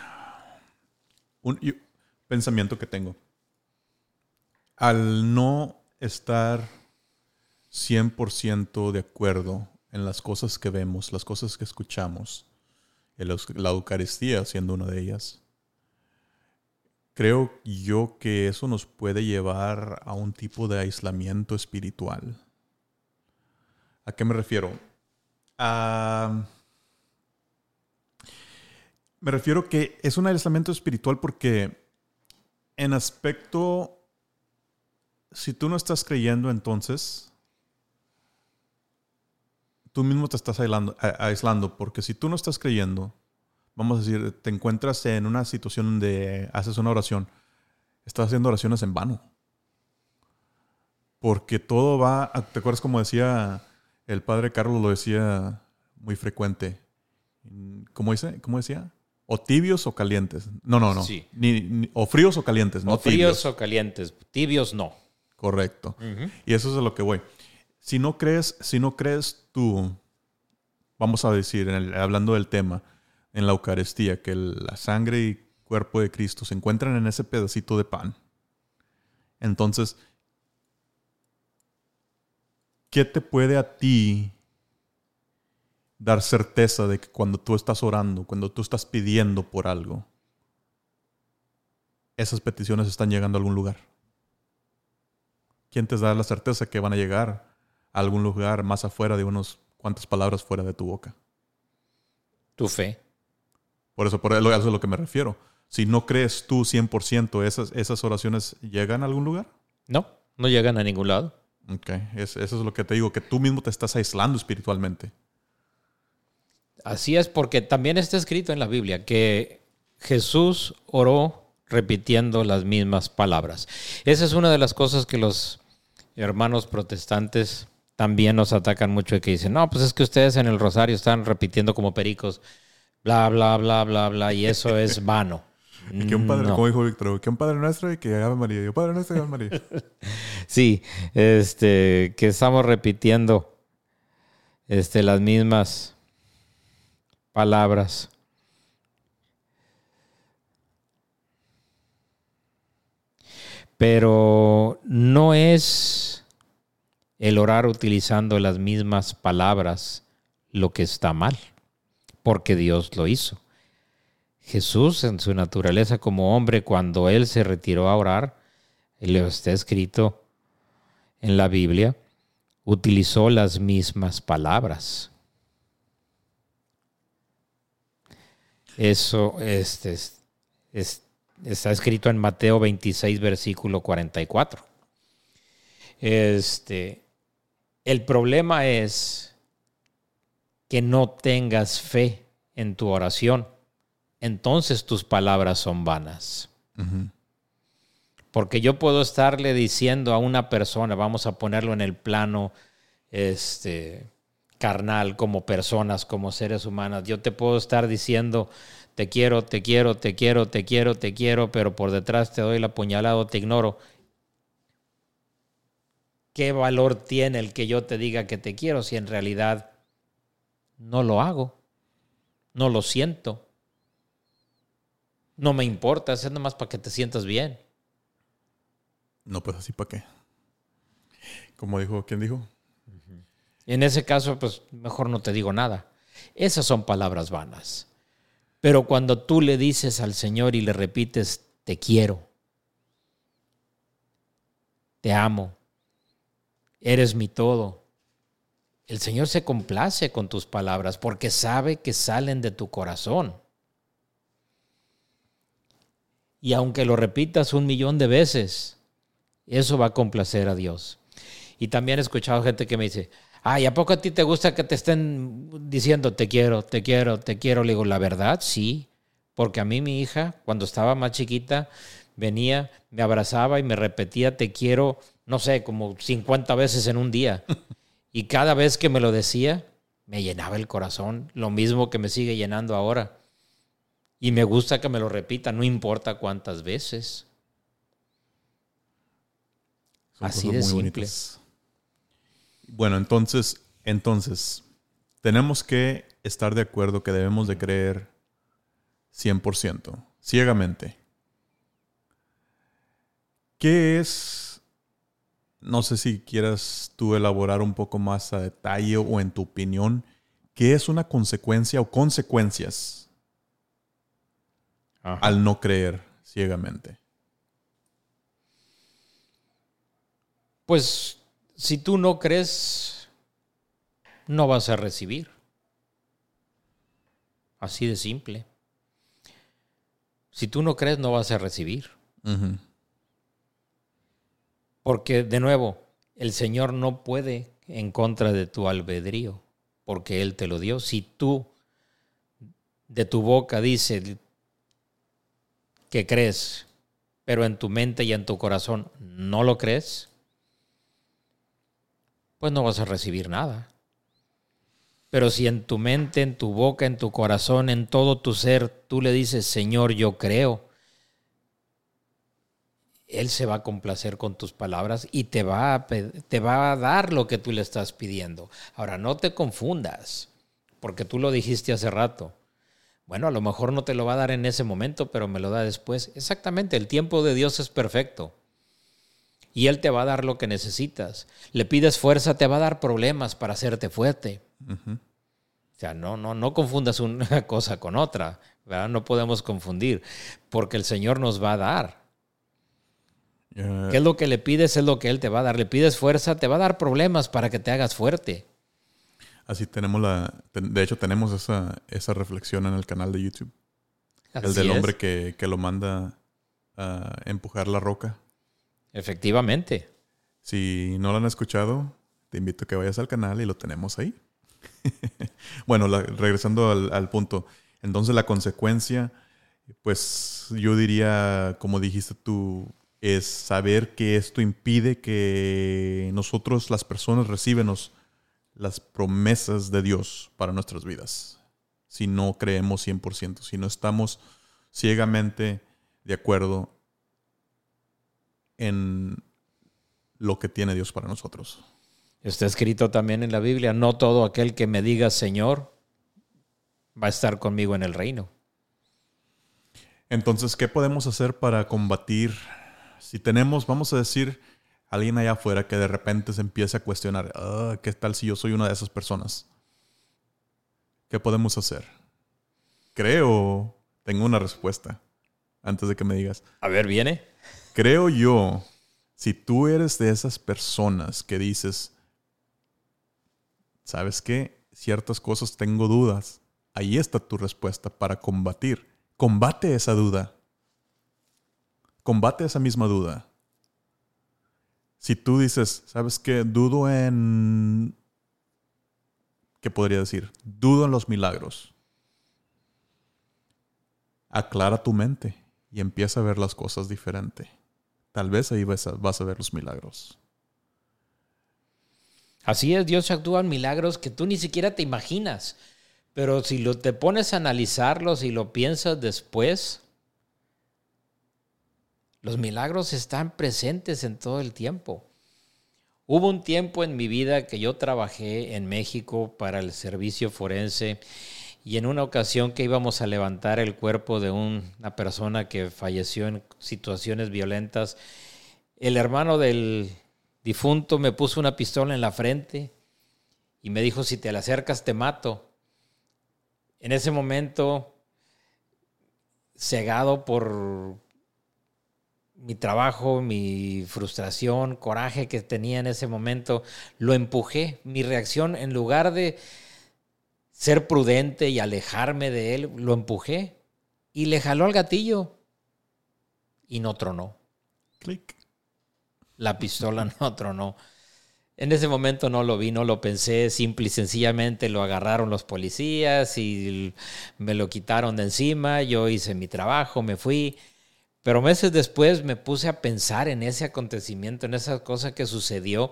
un yo, pensamiento que tengo. Al no estar cien por ciento de acuerdo en las cosas que vemos, las cosas que escuchamos, la Eucaristía siendo una de ellas, creo yo que eso nos puede llevar a un tipo de aislamiento espiritual. ¿A qué me refiero? A... Me refiero que es un aislamiento espiritual porque en aspecto, si tú no estás creyendo, entonces tú mismo te estás aislando, aislando, porque si tú no estás creyendo, vamos a decir, te encuentras en una situación donde haces una oración, estás haciendo oraciones en vano. Porque todo va, ¿te acuerdas como decía el padre Carlos? Lo decía muy frecuente. ¿Cómo dice? ¿Cómo decía? O tibios o calientes. No, no, no. Sí. Ni, ni, o fríos o calientes, no o fríos tibios. o calientes. Tibios no. Correcto. Uh-huh. Y eso es a lo que voy. Si no crees, si no crees tú, vamos a decir, en el, hablando del tema, en la Eucaristía, que el, la sangre y cuerpo de Cristo se encuentran en ese pedacito de pan, entonces, ¿qué te puede a ti dar certeza de que cuando tú estás orando, cuando tú estás pidiendo por algo, esas peticiones están llegando a algún lugar? ¿Quién te da la certeza que van a llegar a algún lugar más afuera de unos cuantas palabras fuera de tu boca? Tu fe. Por eso, por eso es a lo que me refiero. Si no crees tú cien por ciento, ¿esas, esas oraciones llegan a algún lugar? No, no llegan a ningún lado. Ok, es, eso es lo que te digo, que tú mismo te estás aislando espiritualmente. Así es, porque también está escrito en la Biblia que Jesús oró repitiendo las mismas palabras. Esa es una de las cosas que los hermanos protestantes también nos atacan mucho, y que dicen, no, pues es que ustedes en el rosario están repitiendo como pericos, bla, bla, bla, bla, bla, y eso es vano. Y que un padre, no. Como dijo Víctor, que un Padre Nuestro y que Ave María, y un Padre Nuestro y Ave María. Sí, este, que estamos repitiendo este, las mismas palabras. Pero no es el orar utilizando las mismas palabras lo que está mal, porque Dios lo hizo. Jesús, en su naturaleza como hombre, cuando él se retiró a orar, y lo está escrito en la Biblia, utilizó las mismas palabras. Eso este, es, es, está escrito en Mateo veintiséis, versículo cuarenta y cuatro. Este, el problema es que no tengas fe en tu oración. Entonces tus palabras son vanas. Uh-huh. Porque yo puedo estarle diciendo a una persona, vamos a ponerlo en el plano este, carnal, como personas, como seres humanos. Yo te puedo estar diciendo, te quiero, te quiero, te quiero, te quiero, te quiero, pero por detrás te doy la puñalada o te ignoro. ¿Qué valor tiene el que yo te diga que te quiero si en realidad no lo hago? No lo siento. No me importa, es nomás para que te sientas bien. No, pues así para qué. Como dijo, ¿quién dijo? Uh-huh. En ese caso, pues mejor no te digo nada. Esas son palabras vanas. Pero cuando tú le dices al Señor y le repites, te quiero, te amo, eres mi todo. El Señor se complace con tus palabras porque sabe que salen de tu corazón. Y aunque lo repitas un millón de veces, eso va a complacer a Dios. Y también he escuchado gente que me dice, ay, ¿a poco a ti te gusta que te estén diciendo te quiero, te quiero, te quiero? Le digo, la verdad, sí. Porque a mí mi hija, cuando estaba más chiquita, venía, me abrazaba y me repetía te quiero, no sé, como cincuenta veces en un día. Y cada vez que me lo decía, me llenaba el corazón. Lo mismo que me sigue llenando ahora. Y me gusta que me lo repita, no importa cuántas veces. Son Así cosas de muy simple. bonitas. Bueno, entonces, entonces, tenemos que estar de acuerdo que debemos de creer cien por ciento, ciegamente. ¿Qué es? No sé si quieras tú elaborar un poco más a detalle o en tu opinión, ¿qué es una consecuencia o consecuencias Ajá. al no creer ciegamente? Pues si tú no crees, no vas a recibir. Así de simple. Si tú no crees, no vas a recibir. Uh-huh. Porque, de nuevo, el Señor no puede en contra de tu albedrío, porque Él te lo dio. Si tú de tu boca dices que crees, pero en tu mente y en tu corazón no lo crees, pues no vas a recibir nada. Pero si en tu mente, en tu boca, en tu corazón, en todo tu ser, tú le dices, Señor, yo creo, Él se va a complacer con tus palabras y te va a, te va a dar lo que tú le estás pidiendo. Ahora, no te confundas, porque tú lo dijiste hace rato. Bueno, a lo mejor no te lo va a dar en ese momento, pero me lo da después. Exactamente, el tiempo de Dios es perfecto. Y Él te va a dar lo que necesitas. Le pides fuerza, te va a dar problemas para hacerte fuerte. Uh-huh. O sea, no, no, no confundas una cosa con otra, ¿verdad? No podemos confundir, porque el Señor nos va a dar. Uh, ¿Qué es lo que le pides? Es lo que Él te va a dar. Le pides fuerza, te va a dar problemas para que te hagas fuerte. Así tenemos la... De hecho, tenemos esa, esa reflexión en el canal de YouTube. Así el del es. hombre que, que lo manda a empujar la roca. Efectivamente. Si no lo han escuchado, te invito a que vayas al canal y lo tenemos ahí. Bueno, la, regresando al, al punto. Entonces la consecuencia, pues yo diría, como dijiste tú, es saber que esto impide que nosotros, las personas, recíbenos las promesas de Dios para nuestras vidas. Si no creemos cien por ciento, si no estamos ciegamente de acuerdo en lo que tiene Dios para nosotros. Está escrito también en la Biblia, no todo aquel que me diga Señor va a estar conmigo en el reino. Entonces, ¿qué podemos hacer para combatir? Si tenemos, vamos a decir, alguien allá afuera que de repente se empieza a cuestionar, ah, ¿qué tal si yo soy una de esas personas? ¿Qué podemos hacer? Creo, tengo una respuesta antes de que me digas. A ver, ¿viene? Creo yo, si tú eres de esas personas que dices, ¿sabes qué? Ciertas cosas tengo dudas. Ahí está tu respuesta para combatir. Combate esa duda. Combate esa misma duda. Si tú dices, ¿sabes qué? Dudo en... ¿Qué podría decir? Dudo en los milagros. Aclara tu mente y empieza a ver las cosas diferente. Tal vez ahí vas a, vas a ver los milagros. Así es, Dios actúa en milagros que tú ni siquiera te imaginas. Pero si lo, te pones a analizarlos y lo piensas después, los milagros están presentes en todo el tiempo. Hubo un tiempo en mi vida que yo trabajé en México para el servicio forense y en una ocasión que íbamos a levantar el cuerpo de un, una persona que falleció en situaciones violentas, el hermano del difunto me puso una pistola en la frente y me dijo, si te le acercas te mato. En ese momento, cegado por mi trabajo, mi frustración, coraje que tenía en ese momento, lo empujé. Mi reacción, en lugar de ser prudente y alejarme de él, lo empujé y le jaló al gatillo y no tronó. Clic. La pistola no tronó. En ese momento no lo vi, no lo pensé, simple y sencillamente lo agarraron los policías y me lo quitaron de encima. Yo hice mi trabajo, me fui. Pero meses después me puse a pensar en ese acontecimiento, en esa cosa que sucedió.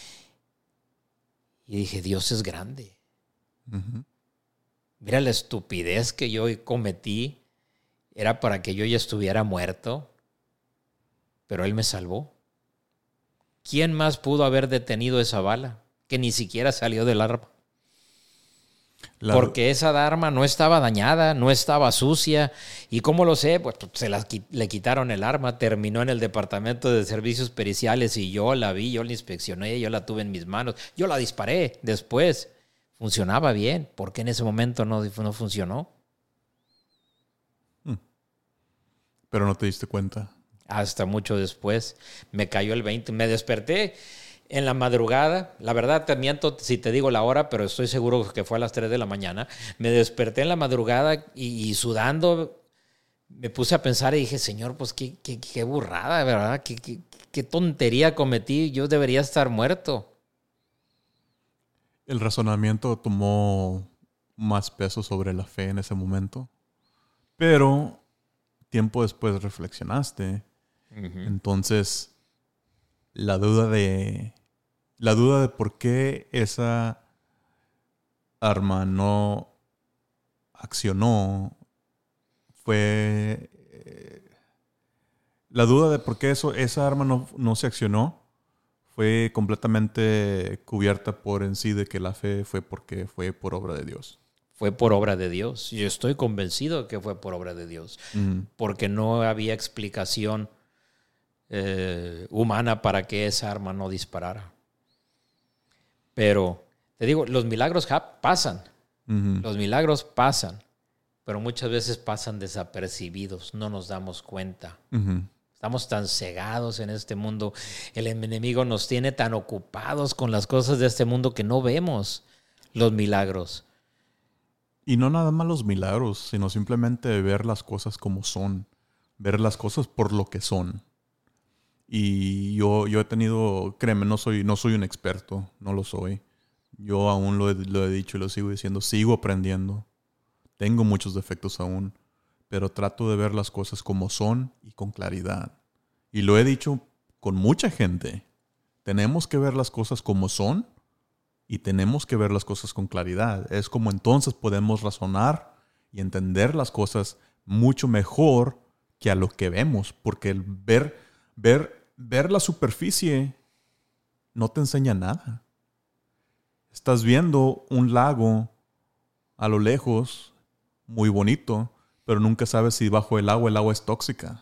Y dije, Dios es grande. Uh-huh. Mira la estupidez que yo cometí. Era para que yo ya estuviera muerto. Pero Él me salvó. ¿Quién más pudo haber detenido esa bala? Que ni siquiera salió del arma. La... Porque esa arma no estaba dañada, no estaba sucia. ¿Y cómo lo sé? Pues se la, le quitaron el arma, terminó en el departamento de servicios periciales y yo la vi, yo la inspeccioné, yo la tuve en mis manos. Yo la disparé después. Funcionaba bien. ¿Por qué en ese momento no, no funcionó? Hmm. Pero no te diste cuenta. Hasta mucho después me cayó el veinte. Me desperté en la madrugada. La verdad te miento si te digo la hora, pero estoy seguro que fue a las tres de la mañana. Me desperté en la madrugada y, y sudando me puse a pensar y dije, Señor, pues qué, qué, qué burrada, ¿verdad? Qué, qué, qué tontería cometí. Yo debería estar muerto. El razonamiento tomó más peso sobre la fe en ese momento. Pero tiempo después reflexionaste. Uh-huh. Entonces, la duda de la duda de por qué esa arma no accionó fue eh, la duda de por qué eso, esa arma no, no se accionó fue completamente cubierta por en sí de que la fe fue porque fue por obra de Dios. Fue por obra de Dios. Yo estoy convencido que fue por obra de Dios. Uh-huh. Porque no había explicación Eh, humana para que esa arma no disparara. Pero te digo, los milagros pasan. Uh-huh. Los milagros pasan, pero muchas veces pasan desapercibidos, no nos damos cuenta. Uh-huh. Estamos tan cegados en este mundo, el enemigo nos tiene tan ocupados con las cosas de este mundo que no vemos los milagros. Y no nada más los milagros, sino simplemente ver las cosas como son, ver las cosas por lo que son. Y yo, yo he tenido, créeme, no soy, no soy un experto, no lo soy. Yo aún lo he, lo he dicho y lo sigo diciendo, sigo aprendiendo. Tengo muchos defectos aún, pero trato de ver las cosas como son y con claridad. Y lo he dicho con mucha gente. Tenemos que ver las cosas como son y tenemos que ver las cosas con claridad. Es como entonces podemos razonar y entender las cosas mucho mejor que a lo que vemos, porque el ver, ver Ver la superficie no te enseña nada. Estás viendo un lago a lo lejos, muy bonito, pero nunca sabes si bajo el agua el agua es tóxica.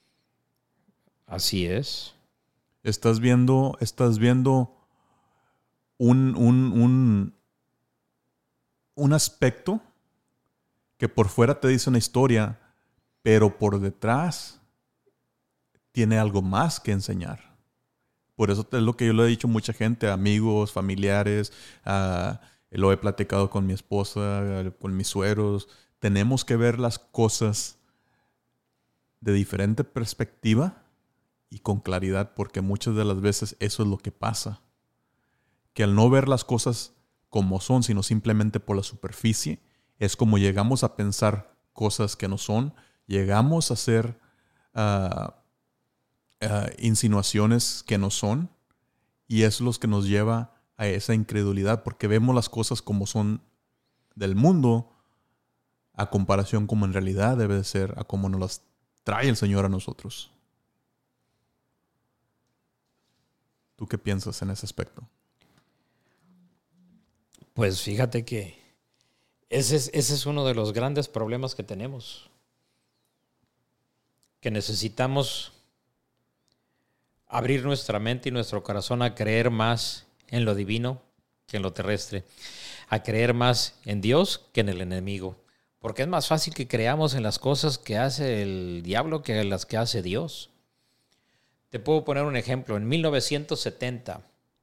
Así es. Estás viendo, estás viendo un, un, un, un aspecto que por fuera te dice una historia, pero por detrás tiene algo más que enseñar. Por eso es lo que yo le he dicho a mucha gente, amigos, familiares, uh, lo he platicado con mi esposa, con mis suegros. Tenemos que ver las cosas de diferente perspectiva y con claridad, porque muchas de las veces eso es lo que pasa. Que al no ver las cosas como son, sino simplemente por la superficie, es como llegamos a pensar cosas que no son, llegamos a hacer Uh, Uh, insinuaciones que no son, y eso es lo que nos lleva a esa incredulidad, porque vemos las cosas como son del mundo a comparación como en realidad debe de ser, a como nos las trae el Señor a nosotros. ¿Tú qué piensas en ese aspecto? Pues fíjate que ese es, ese es uno de los grandes problemas que tenemos, que necesitamos abrir nuestra mente y nuestro corazón a creer más en lo divino que en lo terrestre, a creer más en Dios que en el enemigo, porque es más fácil que creamos en las cosas que hace el diablo que en las que hace Dios. Te puedo poner un ejemplo. En mil novecientos setenta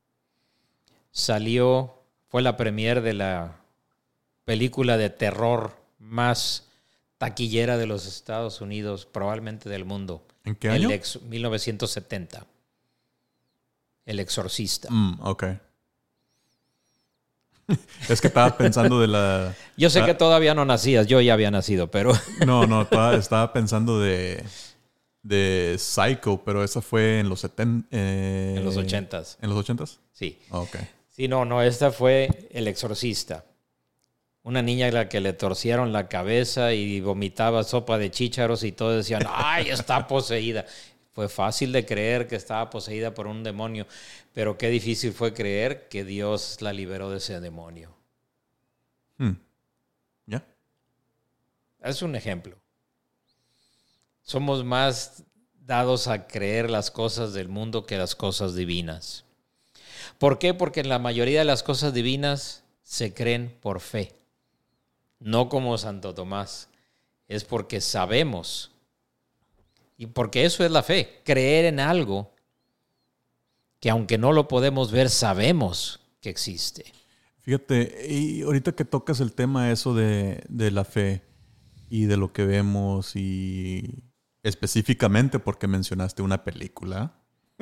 salió, fue la premier de la película de terror más taquillera de los Estados Unidos, probablemente del mundo. ¿En qué año? El ex, mil novecientos setenta. El Exorcista. Mm, ok. Es que estaba pensando de la... Yo sé la, que todavía no nacías, yo ya había nacido, pero... No, no, estaba, estaba pensando de, de Psycho, pero esa fue en los setenta... Eh, en los ochentas. ¿En los ochentas? Sí. Ok. Sí, no, no, esta fue El Exorcista. Una niña a la que le torcieron la cabeza y vomitaba sopa de chícharos y todos decían, ¡ay, está poseída! Fue fácil de creer que estaba poseída por un demonio, pero qué difícil fue creer que Dios la liberó de ese demonio. Hmm. ¿Ya? Es un ejemplo. Somos más dados a creer las cosas del mundo que las cosas divinas. ¿Por qué? Porque en la mayoría de las cosas divinas se creen por fe. No como Santo Tomás. Es porque sabemos. Y porque eso es la fe. Creer en algo que aunque no lo podemos ver, sabemos que existe. Fíjate, y ahorita que tocas el tema eso de, de la fe y de lo que vemos y específicamente porque mencionaste una película.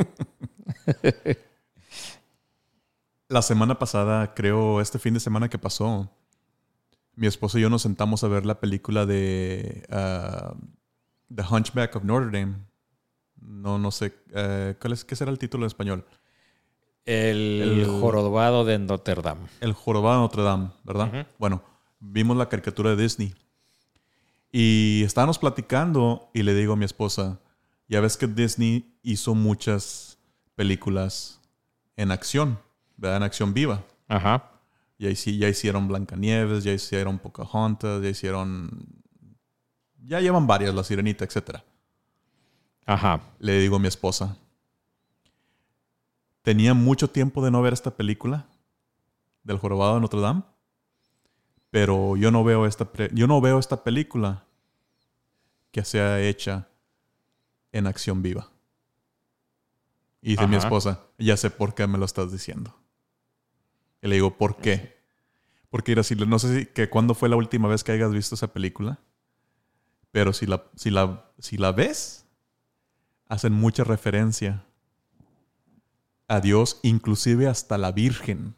La semana pasada, creo, este fin de semana que pasó, mi esposo y yo nos sentamos a ver la película de uh, The Hunchback of Notre Dame. No, no sé, uh, ¿cuál es, ¿qué será el título en español? El, El- jorobado de Notre Dame. El jorobado de Notre Dame, ¿verdad? Ujú. Bueno, vimos la caricatura de Disney. Y estábamos platicando y le digo a mi esposa, ya ves que Disney hizo muchas películas en acción, ¿verdad? En acción viva. Ajá. Ya, hici- ya hicieron Blancanieves, ya hicieron Pocahontas, ya hicieron... Ya llevan varias, La Sirenita, etcétera. Ajá. Le digo a mi esposa, tenía mucho tiempo de no ver esta película del jorobado de Notre Dame, pero yo no veo esta, pre- yo no veo esta película que sea hecha en acción viva. Y dice mi Ajá. esposa, ya sé por qué me lo estás diciendo. Y le digo, ¿por qué? Porque mira, si, no sé si, que cuándo fue la última vez que hayas visto esa película, pero si la, si la, si la ves, hacen mucha referencia a Dios, inclusive hasta la Virgen.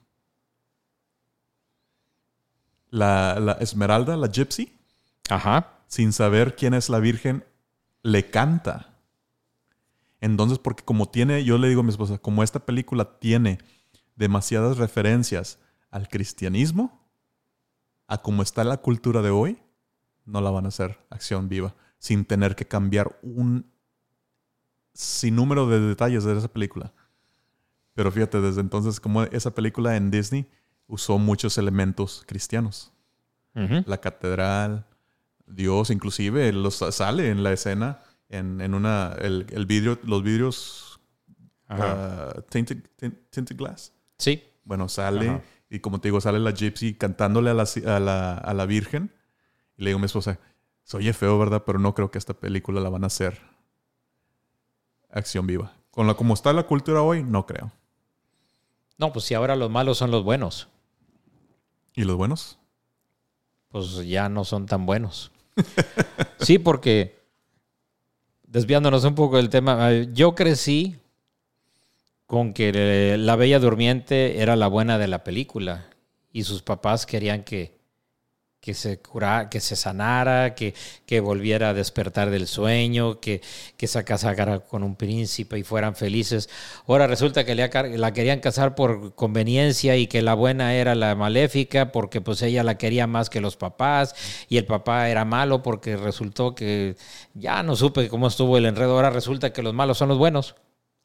La, la Esmeralda, la Gypsy, Ajá. sin saber quién es la Virgen, le canta. Entonces, porque como tiene, yo le digo a mi esposa, como esta película tiene demasiadas referencias al cristianismo, a cómo está la cultura de hoy, no la van a hacer acción viva, sin tener que cambiar un sinnúmero de detalles de esa película. Pero fíjate, desde entonces, como esa película en Disney usó muchos elementos cristianos. Ujú. La catedral, Dios, inclusive los, sale en la escena, en, en una, el, el vidrio, los vidrios Ajá. uh, tinted, tin- tinted glass. Sí. Bueno, sale, Ajá. y como te digo, sale la Gypsy cantándole a la, a la, a la Virgen. Y le digo a mi esposa, se oye feo, ¿verdad? Pero no creo que esta película la van a hacer acción viva. Con la como está la cultura hoy, no creo. No, pues si ahora los malos son los buenos, ¿Y los buenos? pues ya no son tan buenos. Sí, porque desviándonos un poco del tema, eh, yo crecí con que eh, la Bella Durmiente era la buena de la película y sus papás querían que, que se curara, que se sanara, que, que volviera a despertar del sueño, que, que se casara con un príncipe y fueran felices. Ahora resulta que le acar- la querían casar por conveniencia y que la buena era la maléfica porque pues ella la quería más que los papás y el papá era malo porque resultó que ya no supe cómo estuvo el enredo. Ahora resulta que los malos son los buenos.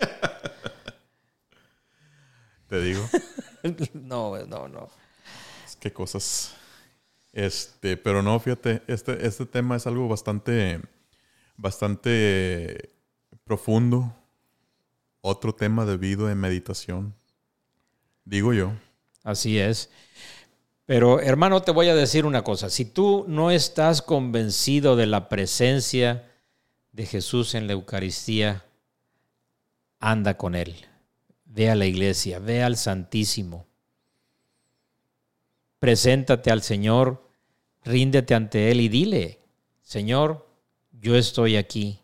Te digo. No, no, no. Qué cosas. Este, pero no, fíjate, este, este tema es algo bastante, bastante profundo. Otro tema debido en meditación. Digo yo. Así es. Pero, hermano, te voy a decir una cosa. Si tú no estás convencido de la presencia de Jesús en la Eucaristía, anda con Él. Ve a la iglesia, ve al Santísimo. Preséntate al Señor, ríndete ante Él y dile, Señor, yo estoy aquí.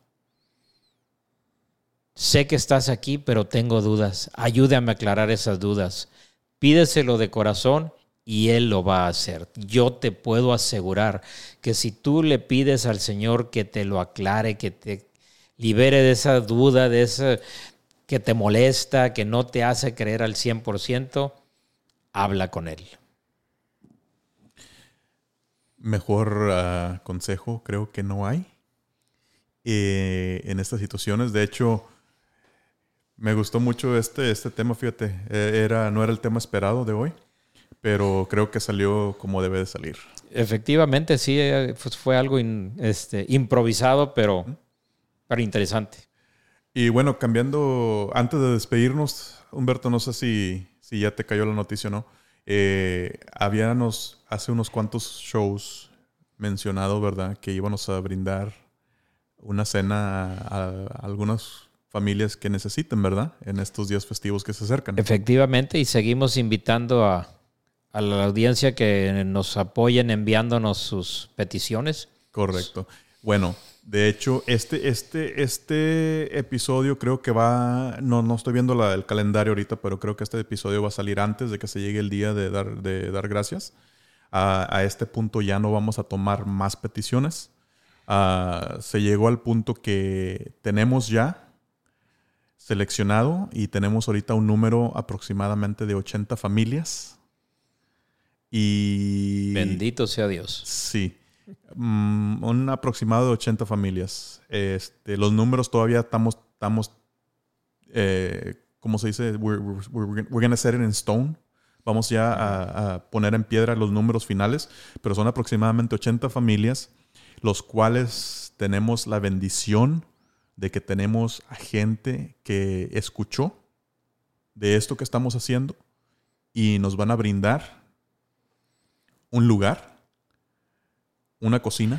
Sé que estás aquí, pero tengo dudas. Ayúdame a aclarar esas dudas. Pídeselo de corazón y Él lo va a hacer. Yo te puedo asegurar que si tú le pides al Señor que te lo aclare, que te libere de esa duda, de esa que te molesta, que no te hace creer al cien por ciento, habla con Él. Mejor uh, consejo creo que no hay eh, en estas situaciones. De hecho, me gustó mucho este, este tema, fíjate. Era, no era el tema esperado de hoy, pero creo que salió como debe de salir. Efectivamente, sí, pues fue algo in, este, improvisado, pero, pero interesante. Y bueno, cambiando, antes de despedirnos, Humberto, no sé si, si ya te cayó la noticia o no. Eh, habíamos hace unos cuantos shows mencionado, ¿verdad?, que íbamos a brindar una cena a, a algunas familias que necesiten, ¿verdad?, en estos días festivos que se acercan. Efectivamente, y seguimos invitando a, a la audiencia que nos apoyen enviándonos sus peticiones. Correcto. Bueno, de hecho, este, este, este episodio creo que va... No, no estoy viendo la, el calendario ahorita, pero creo que este episodio va a salir antes de que se llegue el día de dar, de dar gracias. A, a este punto ya no vamos a tomar más peticiones. Uh, se llegó al punto que tenemos ya seleccionado y tenemos ahorita un número aproximadamente de ochenta familias. Y... Bendito sea Dios. Sí. Um, un aproximado de ochenta familias. Este, los números todavía estamos, estamos eh, ¿cómo se dice? We're, we're, we're, we're gonna set it in stone. Vamos ya a, a poner en piedra los números finales, pero son aproximadamente ochenta familias, los cuales tenemos la bendición de que tenemos a gente que escuchó de esto que estamos haciendo y nos van a brindar un lugar, una cocina,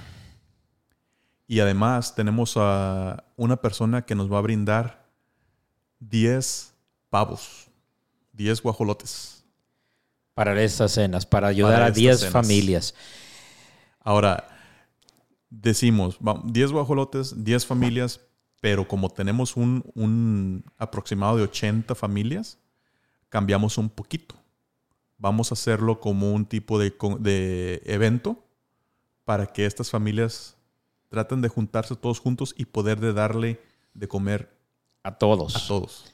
y además tenemos a una persona que nos va a brindar diez pavos, diez guajolotes. Para estas cenas, para ayudar para a diez familias. Ahora, decimos diez guajolotes, diez familias, pero como tenemos un, un aproximado de ochenta familias, cambiamos un poquito. Vamos a hacerlo como un tipo de, de evento para que estas familias traten de juntarse todos juntos y poder de darle de comer a todos. A todos.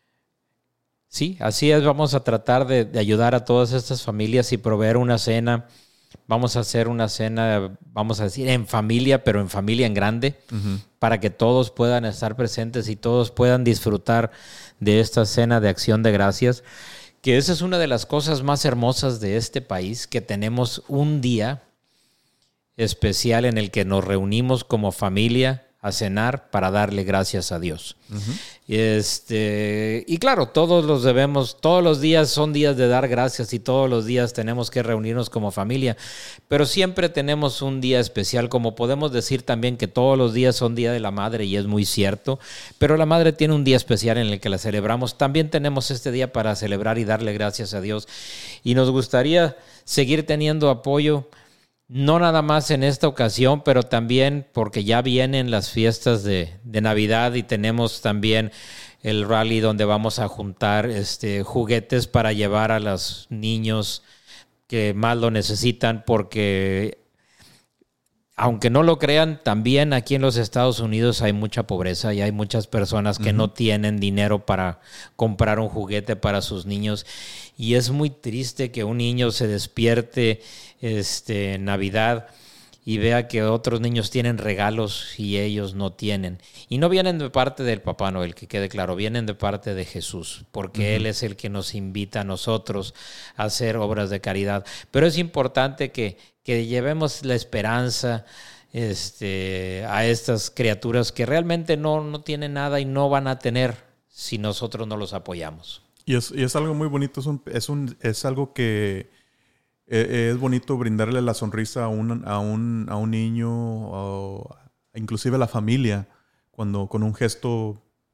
Sí, así es. Vamos a tratar de, de ayudar a todas estas familias y proveer una cena. Vamos a hacer una cena, vamos a decir, en familia, pero en familia en grande, uh-huh. para que todos puedan estar presentes y todos puedan disfrutar de esta cena de acción de gracias. Que esa es una de las cosas más hermosas de este país, que tenemos un día especial en el que nos reunimos como familia a cenar para darle gracias a Dios. Uh-huh. Este, y claro, todos los debemos, todos los días son días de dar gracias y todos los días tenemos que reunirnos como familia, pero siempre tenemos un día especial, como podemos decir también que todos los días son Día de la Madre, y es muy cierto, pero la Madre tiene un día especial en el que la celebramos. También tenemos este día para celebrar y darle gracias a Dios, y nos gustaría seguir teniendo apoyo. No nada más en esta ocasión, pero también porque ya vienen las fiestas de, de Navidad y tenemos también el rally donde vamos a juntar este, juguetes para llevar a los niños que más lo necesitan, porque aunque no lo crean, también aquí en los Estados Unidos hay mucha pobreza y hay muchas personas que uh-huh. no tienen dinero para comprar un juguete para sus niños. Y es muy triste que un niño se despierte este, en Navidad y vea que otros niños tienen regalos y ellos no tienen. Y no vienen de parte del Papá Noel, que quede claro, vienen de parte de Jesús, porque uh-huh. Él es el que nos invita a nosotros a hacer obras de caridad. Pero es importante que, que llevemos la esperanza este, a estas criaturas que realmente no, no tienen nada y no van a tener si nosotros no los apoyamos. Y es, y es algo muy bonito, es, un, es, un, es algo que eh, es bonito brindarle la sonrisa a un, a un, a un niño, o inclusive a la familia, cuando con un gesto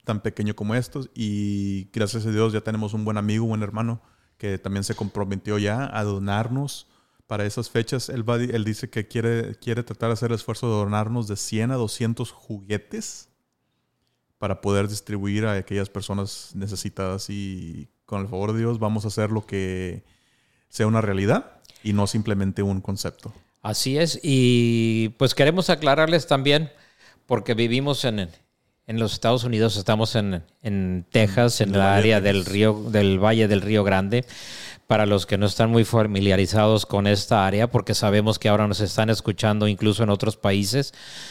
tan pequeño como estos. Y gracias a Dios ya tenemos un buen amigo, un buen hermano, que también se comprometió ya a donarnos para esas fechas. Él, va, él dice que quiere, quiere tratar de hacer el esfuerzo de donarnos de cien a doscientos juguetes para poder distribuir a aquellas personas necesitadas. Y con el favor de Dios vamos a hacer lo que sea una realidad y no simplemente un concepto. Así es. Y pues queremos aclararles también, porque vivimos en, en los Estados Unidos, estamos en, en Texas, en, en el área del río, del Valle del Río Grande. Para los que no están muy familiarizados con esta área, porque sabemos que ahora nos están escuchando incluso en otros países,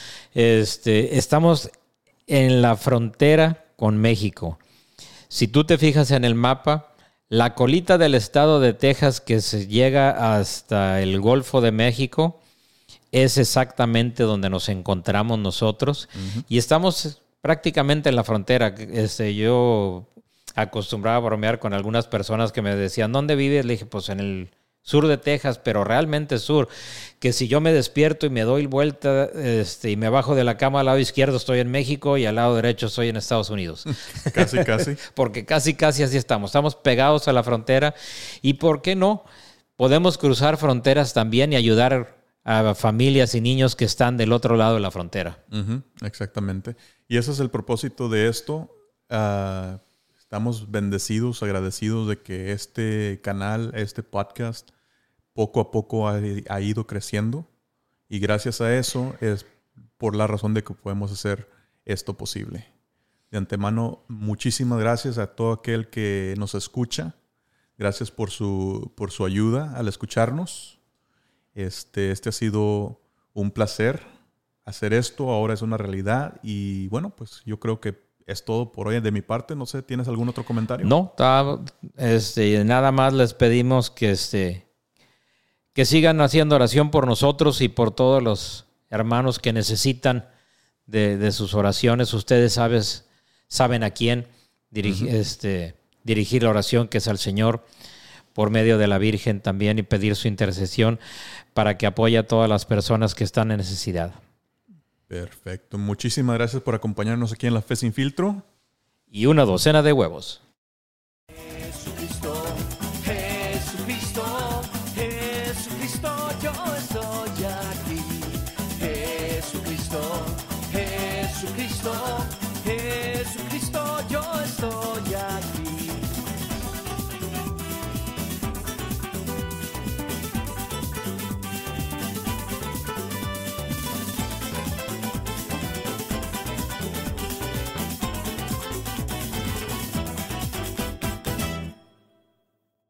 este, estamos en la frontera con México. Si tú te fijas en el mapa, la colita del estado de Texas que se llega hasta el Golfo de México es exactamente donde nos encontramos nosotros. Uh-huh. Y estamos prácticamente en la frontera. Este, yo acostumbraba a bromear con algunas personas que me decían, ¿dónde vives? Le dije, pues en el sur de Texas, pero realmente sur. Que si yo me despierto y me doy vuelta este, y me bajo de la cama al lado izquierdo estoy en México y al lado derecho estoy en Estados Unidos. Casi, casi. Porque casi, casi así estamos. Estamos pegados a la frontera. ¿Y por qué no? Podemos cruzar fronteras también y ayudar a familias y niños que están del otro lado de la frontera. Uh-huh, exactamente. Y ese es el propósito de esto. Uh, estamos bendecidos, agradecidos de que este canal, este podcast, poco a poco ha, ha ido creciendo. Y gracias a eso es por la razón de que podemos hacer esto posible. De antemano, muchísimas gracias a todo aquel que nos escucha. Gracias por su, por su ayuda al escucharnos. Este, este ha sido un placer hacer esto. Ahora es una realidad. Y bueno, pues yo creo que es todo por hoy de mi parte. No sé, ¿tienes algún otro comentario? No, está, este, nada más les pedimos que, este, que sigan haciendo oración por nosotros y por todos los hermanos que necesitan de, de sus oraciones. Ustedes sabes, saben a quién dirigir, uh-huh. este, dirigir la oración, que es al Señor, por medio de la Virgen también, y pedir su intercesión para que apoye a todas las personas que están en necesidad. Perfecto. Muchísimas gracias por acompañarnos aquí en La Fe Sin Filtro. Y una docena de huevos.